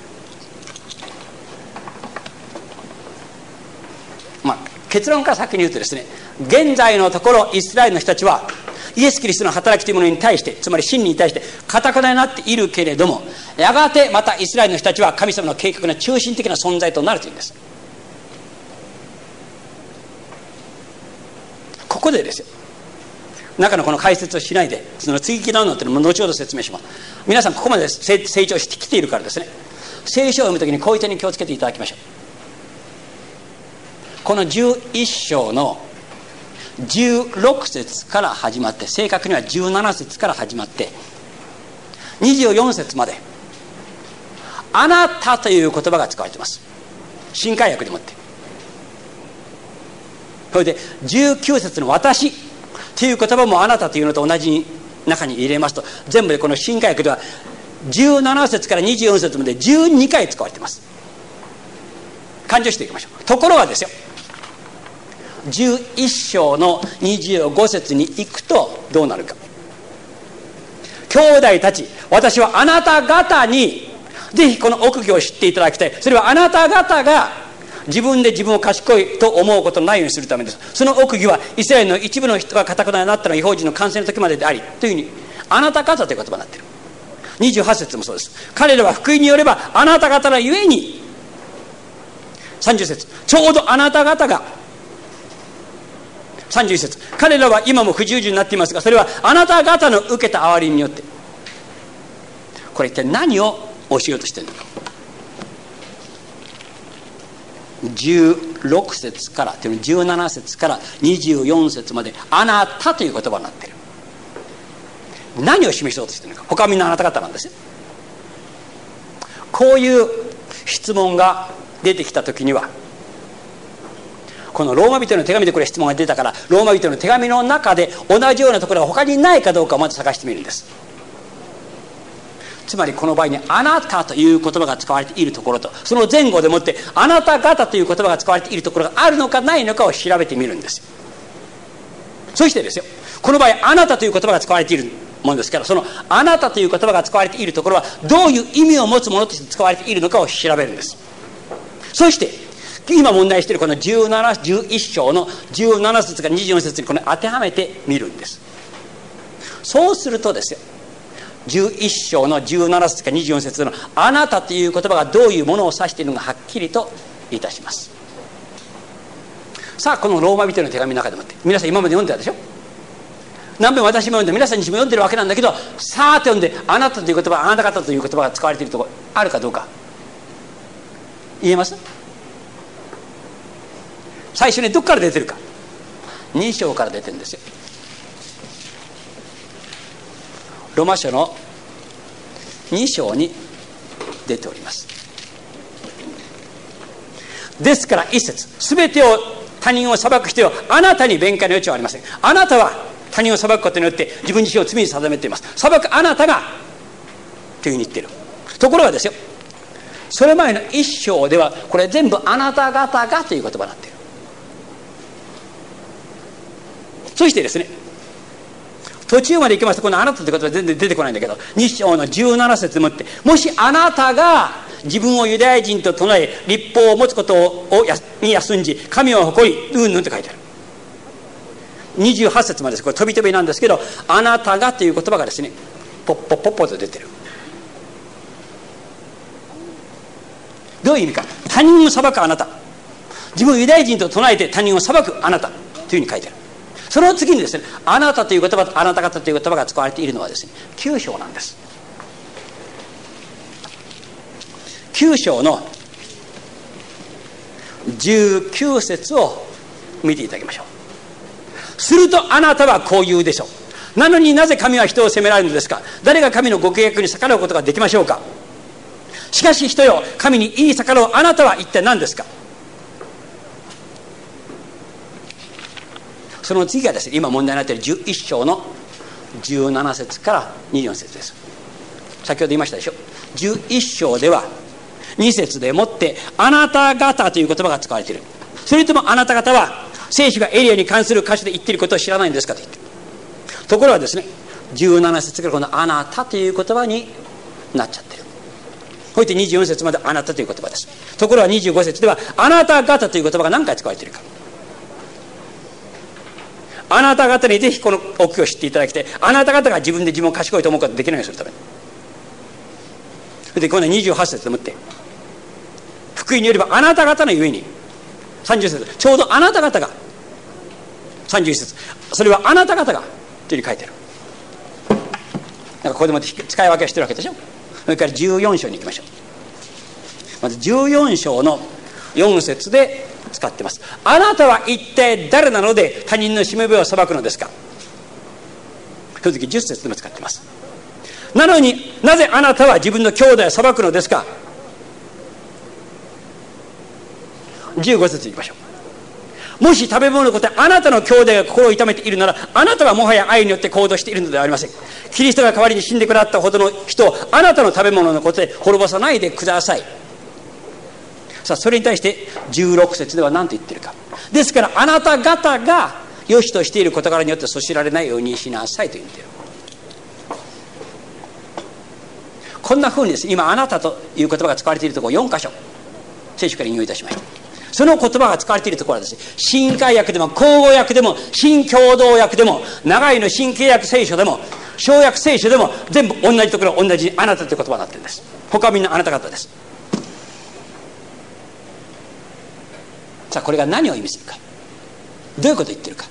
結論から先に言うとですね、現在のところイスラエルの人たちはイエス・キリストの働きというものに対して、つまり真理に対して堅くなになっているけれども、やがてまたイスラエルの人たちは神様の計画の中心的な存在となるというんです。ここでですよ、中のこの解説をしないで、その追記なのっていうのも後ほど説明します。皆さんここまで成長してきているからですね、聖書を読むときにこういう点に気をつけていただきましょう。この11章の16節から始まって、正確には17節から始まって24節まで、あなたという言葉が使われています。新海訳でもって。それで19節の私という言葉もあなたというのと同じ中に入れますと、全部でこの新海訳では17節から24節まで12回使われています。勘定していきましょう。ところがですよ、11章の25節に行くとどうなるか。兄弟たち、私はあなた方にぜひこの奥義を知っていただきたい。それはあなた方が自分で自分を賢いと思うことのないようにするためです。その奥義はイスラエルの一部の人が堅くなになったのは異邦人の完成の時までであり、というふうにあなた方という言葉になっている。28節もそうです。彼らは福音によればあなた方のゆえに、30節、ちょうどあなた方が、31節、彼らは今も不従順になっていますが、それはあなた方の受けた憐れみによって。これ一体何を教えようとしているのか。16節からというの17節から24節まであなたという言葉になっている。何を示そうとしているのか。他はみんなあなた方なんですよ。こういう質問が出てきたときには、このローマ人の手紙でこれ質問が出たから、ローマ人の手紙の中で同じようなところが他にないかどうかをまず探してみるんです。つまりこの場合にあなたという言葉が使われているところと、その前後でもってあなた方という言葉が使われているところがあるのかないのかを調べてみるんですよ。そしてですよ、この場合あなたという言葉が使われているものですから、そのあなたという言葉が使われているところはどういう意味を持つものとして使われているのかを調べるんです。そして今問題しているこの11章の17節から24節にこれ当てはめてみるんです。そうするとですよ、11章の17節から24節のあなたという言葉がどういうものを指しているのかはっきりといたします。さあこのローマ人の手紙の中でもって皆さん今まで読んでたでしょ。 何遍私も読んで皆さんにも読んでるわけなんだけど、さーっと読んであなたという言葉、あなた方という言葉が使われているところあるかどうか言えます？最初にどこから出てるか、2章から出てるんですよ。ロマ書の2章に出ております。ですから一節、すべてを他人を裁く人よ、あなたに弁解の余地はありません。あなたは他人を裁くことによって自分自身を罪に定めています。裁くあなたがというふうに言っている。ところがですよ、それ前の一章ではこれ全部あなた方がという言葉になっている。そしてですね、途中まで行きますとこのあなたという言葉は全然出てこないんだけど、2章の17節でもって、もしあなたが自分をユダヤ人と唱え律法を持つことに休んじ神を誇りうんぬんと書いてある。28節までです。これ飛び飛びなんですけど、あなたがという言葉がですね、ポッポッポッポと出てる。どういう意味か、他人を裁くあなた、自分をユダヤ人と唱えて他人を裁くあなたというふうに書いてある。その次にですね、あなたという言葉とあなた方という言葉が使われているのはですね、9章なんです。9章の19節を見ていただきましょう。するとあなたはこう言うでしょう。なのになぜ神は人を責められるのですか。誰が神のご計画に逆らうことができましょうか。しかし人よ、神に言い逆らうあなたは一体何ですか。その次がですね、今問題になっている11章の17節から24節です。先ほど言いましたでしょ。11章では2節でもってあなた方という言葉が使われている。それともあなた方は聖書がエリアに関する箇所で言っていることを知らないんですかと言っている。ところがですね、17節からこのあなたという言葉になっちゃってる。ほいで24節まであなたという言葉です。ところが25節ではあなた方という言葉が何回使われているか。あなた方にぜひこの奥義を知っていただきたい。あなた方が自分で自分を賢いと思うことができないようにするために。それでこの28節でもって福音によればあなた方のゆえに、30節ちょうどあなた方が、31節それはあなた方がというふうに書いてある。なんかここでも使い分けをしてるわけでしょ。それから14章に行きましょう。まず14章の4節で使ってます。あなたは一体誰なので他人のしもべを裁くのですか。その時10節でも使ってます。なのになぜあなたは自分の兄弟を裁くのですか。15節いきましょう。もし食べ物のことであなたの兄弟が心を痛めているなら、あなたはもはや愛によって行動しているのではありません。キリストが代わりに死んでくださったほどの人をあなたの食べ物のことで滅ぼさないでください。さあそれに対して16節では何と言ってるか。ですからあなた方が良しとしている事柄によってそしられないようにしなさいと言っている。こんなふうにですね、今あなたという言葉が使われているところ4箇所聖書から引用いたしました。その言葉が使われているところはですね、新海訳でも口語訳でも新共同訳でも長いの新契約聖書でも小約聖書でも全部同じところ同じあなたという言葉になっているんです。他はみんなあなた方です。さあこれが何を意味するか、どういうことを言ってるか、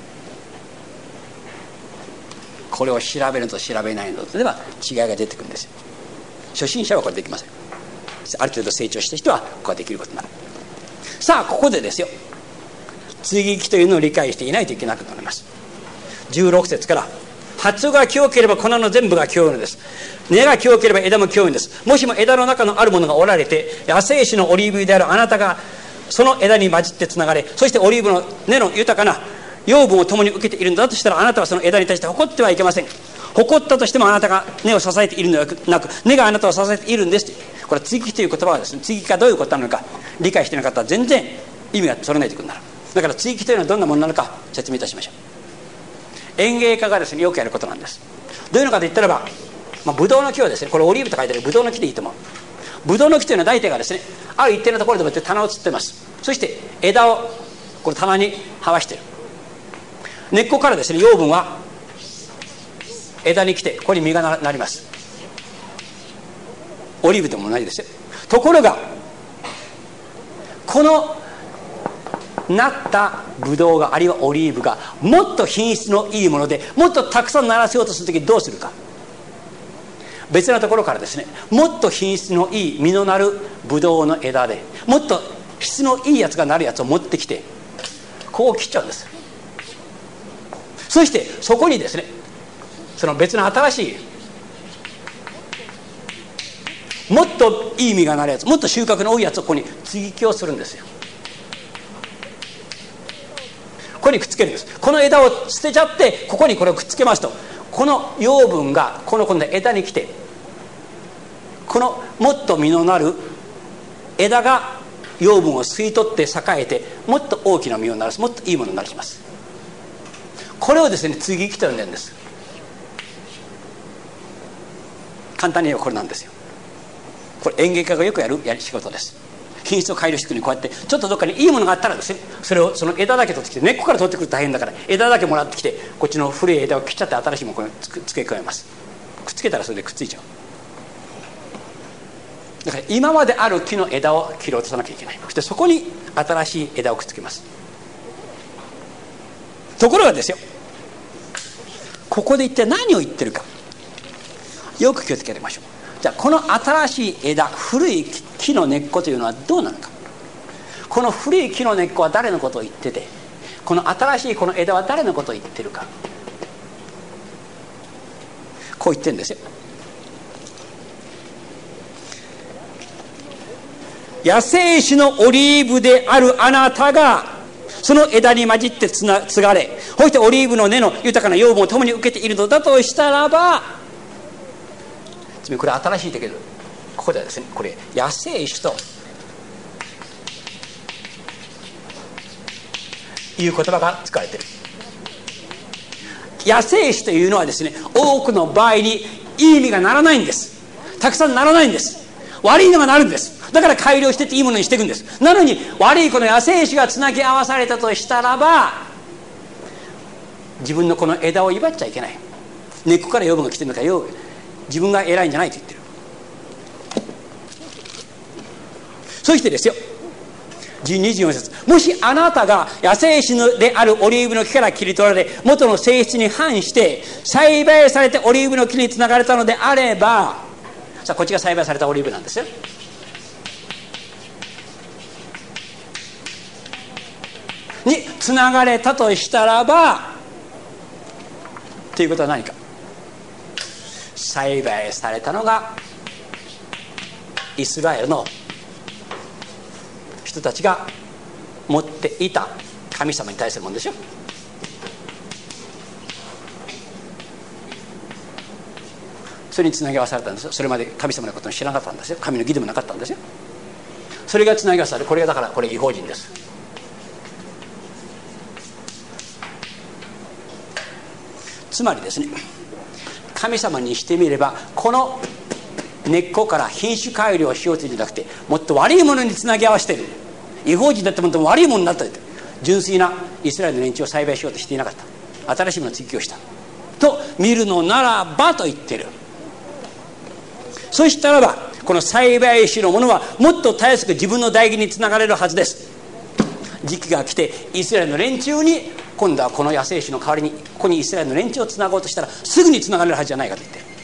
これを調べるのと調べないのとでは違いが出てくるんですよ。初心者はこれできません。ある程度成長した人はここができることになる。さあここでですよ、追撃というのを理解していないといけなくなります。16節から発が清ければ粉の全部が清いのです。根が清ければ枝も清いのです。もしも枝の中のあるものがおられて野生種のオリーブ油であるあなたがその枝に混じってつながれ、そしてオリーブの根の豊かな養分を共に受けているのだとしたら、あなたはその枝に対して誇ってはいけません。誇ったとしてもあなたが根を支えているのではなく、根があなたを支えているんです。これ追撃という言葉はですね、追撃がどういうことなのか理解していなかったら全然意味が取れないということになる。だから追撃というのはどんなものなのか説明いたしましょう。園芸家がですねよくやることなんです。どういうのかと言ったらば、ブドウの木をですね、これオリーブと書いてあるブドウの木でいいと思う。ブドウの木というのは大体がですね、ある一定のところでもって棚をつってます。そして枝をこの棚に這わしている。根っこからですね養分は枝に来てここに実が なります。オリーブとも同じですよ。ところがこのなったブドウがあるいはオリーブがもっと品質のいいものでもっとたくさんならせようとするときどうするか。別なところからですね、もっと品質のいい実のなるブドウの枝でもっと質のいいやつがなるやつを持ってきてこう切っちゃうんです。そしてそこにですね、その別の新しいもっといい実がなるやつ、もっと収穫の多いやつをここに接ぎ木をするんですよ。ここにくっつけるんです。この枝を捨てちゃってここにこれをくっつけますと、この養分がこの今度枝に来て、このもっと実のなる枝が養分を吸い取って栄えてもっと大きな実をならす、もっといいものになります。これをですね接ぎ木と呼んでるんです。簡単に言えばこれなんですよ。これ園芸家がよくやる仕事です。品質を改良していくにこうやってちょっとどっかにいいものがあったらですね、それをその枝だけ取ってきて、根っこから取ってくると大変だから枝だけもらってきてこっちの古い枝を切っちゃって新しいものを付け加えます。くっつけたらそれでくっついちゃう。だから今まである木の枝を切り落とさなきゃいけない。そしてそこに新しい枝をくっつけます。ところがですよ、ここで一体何を言ってるかよく気をつけてみましょう。じゃあこの新しい枝、古い木の根っこというのはどうなのか。この古い木の根っこは誰のことを言ってて、この新しいこの枝は誰のことを言ってるか。こう言ってるんですよ。野生種のオリーブであるあなたがその枝に混じって継がれ、そしてオリーブの根の豊かな養分を共に受けているのだとしたらば、つまりこれ新しいだけど、ここではですね、これ野生種という言葉が使われている。野生種というのはですね、多くの場合にいい実がならないんです。たくさんならないんです。悪いのがなるんです。だから改良していっていいものにしていくんです。なのに悪いこの野生種がつなぎ合わされたとしたらば、自分のこの枝を威張っちゃいけない。根っこから養分が来てるのか、自分が偉いんじゃないと言ってる。そしてですよ、24節、もしあなたが野生種であるオリーブの木から切り取られ元の性質に反して栽培されてオリーブの木につながれたのであれば、さあこっちが栽培されたオリーブなんですよ。につながれたとしたらばということは何か。栽培されたのがイスラエルの人たちが持っていた神様に対するものでしょ。それにつなぎ合わされたんですよ。それまで神様のことを知らなかったんですよ。神の義でもなかったんですよ。それがつなぎ合わされる。これがだからこれ異邦人です。つまりですね、神様にしてみればこの根っこから品種改良をしようというんじゃなくて、もっと悪いものにつなぎ合わせている。異邦人だってもっと悪いものになったって、純粋なイスラエルの連中を栽培しようとしていなかった。新しいものを追求したと見るのならばと言っている。そしたらばこの栽培種のものはもっとたやすく自分の代義につながれるはずです。時期が来てイスラエルの連中に今度はこの野生種の代わりにここにイスラエルの連中をつなごうとしたらすぐにつながれるはずじゃないかと言ってる。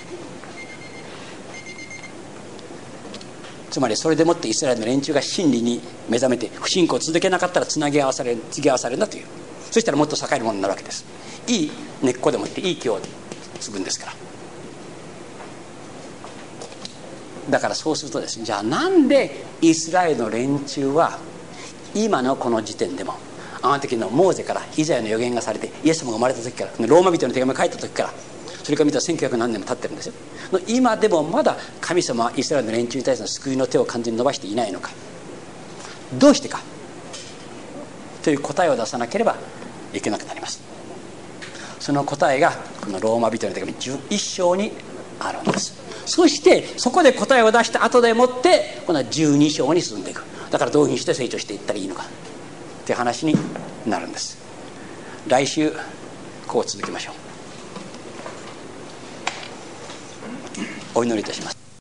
つまりそれでもってイスラエルの連中が真理に目覚めて不信仰を続けなかったらつなぎ合わされるんだという。そしたらもっと栄えるものになるわけです。いい根っこでもっていい木を継ぐんですから。だからそうするとですね、じゃあなんでイスラエルの連中は今のこの時点でも、あの時のモーゼからイザヤの予言がされてイエス様が生まれた時から、ローマ人の手紙を書いた時から、それから見たら1900何年も経ってるんですよ。今でもまだ神様はイスラエルの連中に対しての救いの手を完全に伸ばしていないのか。どうしてかという答えを出さなければいけなくなります。その答えがこのローマ人の手紙11章にあるんです。そしてそこで答えを出した後でもってこの12章に進んでいく。だからどういうふうにして成長していったらいいのかっていう話になるんです。来週こう続けましょう。お祈りいたします。